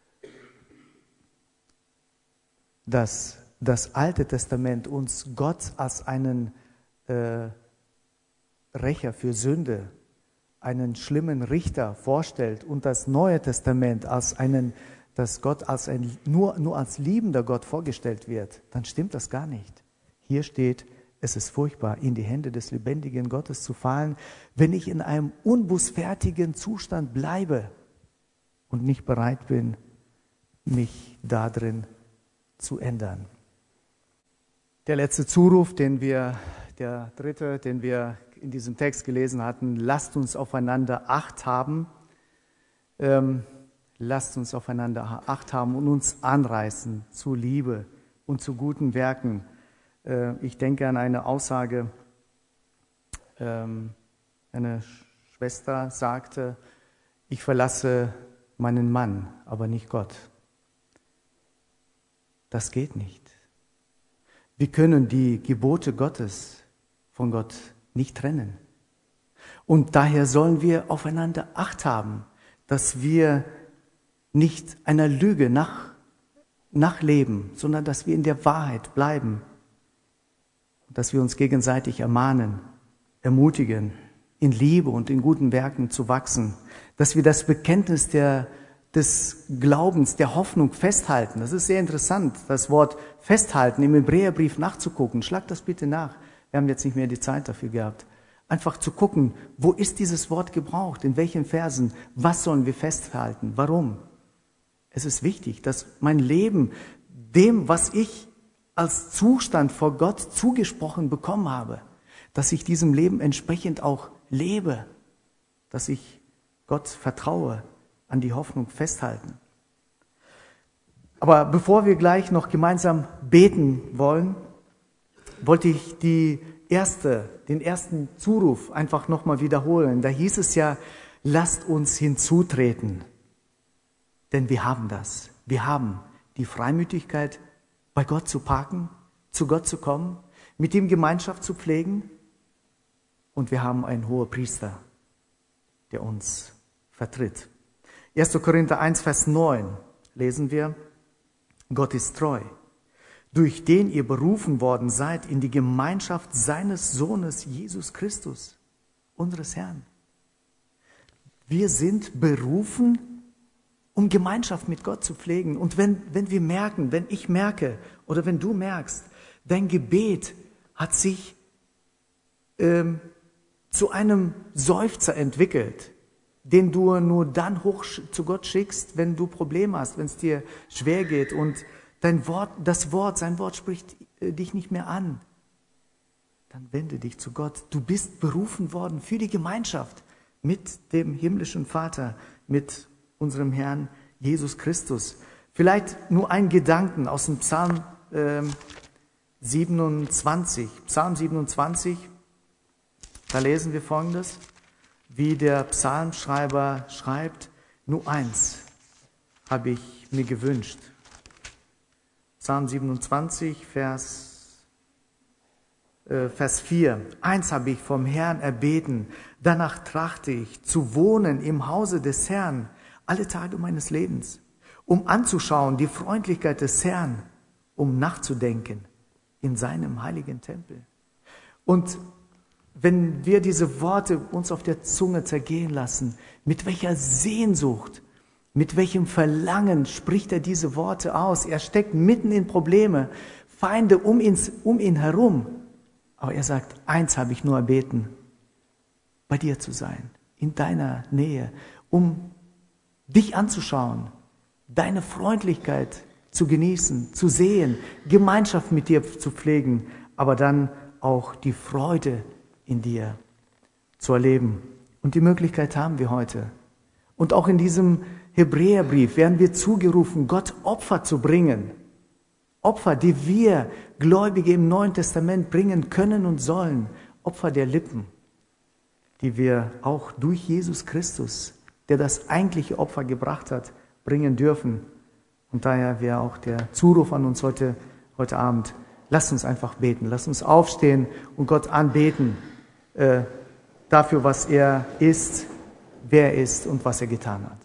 dass das Alte Testament uns Gott als einen äh, Rächer für Sünde, einen schlimmen Richter vorstellt und das Neue Testament als einen, dass Gott als ein, nur, nur als liebender Gott vorgestellt wird, dann stimmt das gar nicht. Hier steht, es ist furchtbar, in die Hände des lebendigen Gottes zu fallen, wenn ich in einem unbußfertigen Zustand bleibe und nicht bereit bin, mich darin zu ändern. Der letzte Zuruf, den wir, der dritte, den wir in diesem Text gelesen hatten, lasst uns aufeinander Acht haben, ähm, lasst uns aufeinander Acht haben und uns anreißen zu Liebe und zu guten Werken. Äh, ich denke an eine Aussage, ähm, eine Schwester sagte, ich verlasse meinen Mann, aber nicht Gott. Das geht nicht. Wir können die Gebote Gottes von Gott nicht trennen. Und daher sollen wir aufeinander Acht haben, dass wir nicht einer Lüge nach, nachleben, sondern dass wir in der Wahrheit bleiben. Dass wir uns gegenseitig ermahnen, ermutigen, in Liebe und in guten Werken zu wachsen. Dass wir das Bekenntnis der des Glaubens, der Hoffnung festhalten. Das ist sehr interessant, das Wort festhalten, im Hebräerbrief nachzugucken. Schlag das bitte nach. Wir haben jetzt nicht mehr die Zeit dafür gehabt. Einfach zu gucken, wo ist dieses Wort gebraucht, in welchen Versen, was sollen wir festhalten, warum? Es ist wichtig, dass mein Leben dem, was ich als Zustand vor Gott zugesprochen bekommen habe, dass ich diesem Leben entsprechend auch lebe, dass ich Gott vertraue, an die Hoffnung festhalten. Aber bevor wir gleich noch gemeinsam beten wollen, wollte ich die erste, den ersten Zuruf einfach nochmal wiederholen. Da hieß es ja, lasst uns hinzutreten, denn wir haben das. Wir haben die Freimütigkeit, bei Gott zu parken, zu Gott zu kommen, mit ihm Gemeinschaft zu pflegen. Und wir haben einen Hohepriester, der uns vertritt. erster Korinther eins, Vers neun lesen wir, Gott ist treu, durch den ihr berufen worden seid in die Gemeinschaft seines Sohnes Jesus Christus, unseres Herrn. Wir sind berufen, um Gemeinschaft mit Gott zu pflegen. Und wenn, wenn wir merken, wenn ich merke oder wenn du merkst, dein Gebet hat sich ähm, zu einem Seufzer entwickelt, den du nur dann hoch zu Gott schickst, wenn du Probleme hast, wenn es dir schwer geht und dein Wort, das Wort, sein Wort spricht äh, dich nicht mehr an, dann wende dich zu Gott. Du bist berufen worden für die Gemeinschaft mit dem himmlischen Vater, mit unserem Herrn Jesus Christus. Vielleicht nur ein Gedanken aus dem Psalm äh, siebenundzwanzig. Psalm siebenundzwanzig, da lesen wir Folgendes, wie der Psalmschreiber schreibt, nur eins habe ich mir gewünscht. Psalm siebenundzwanzig, Vers, äh, Vers vier. Eins habe ich vom Herrn erbeten, danach trachte ich, zu wohnen im Hause des Herrn, alle Tage meines Lebens, um anzuschauen die Freundlichkeit des Herrn, um nachzudenken in seinem heiligen Tempel. Und wenn wir diese Worte uns auf der Zunge zergehen lassen, mit welcher Sehnsucht, mit welchem Verlangen spricht er diese Worte aus? Er steckt mitten in Probleme, Feinde um ihn, um ihn herum. Aber er sagt, eins habe ich nur erbeten, bei dir zu sein, in deiner Nähe, um dich anzuschauen, deine Freundlichkeit zu genießen, zu sehen, Gemeinschaft mit dir zu pflegen, aber dann auch die Freude in dir zu erleben. Und die Möglichkeit haben wir heute. Und auch in diesem Hebräerbrief werden wir zugerufen, Gott Opfer zu bringen. Opfer, die wir Gläubige im Neuen Testament bringen können und sollen. Opfer der Lippen, die wir auch durch Jesus Christus, der das eigentliche Opfer gebracht hat, bringen dürfen. Und daher wäre auch der Zuruf an uns heute, heute Abend, lasst uns einfach beten, lasst uns aufstehen und Gott anbeten äh, dafür, was er ist, wer er ist und was er getan hat.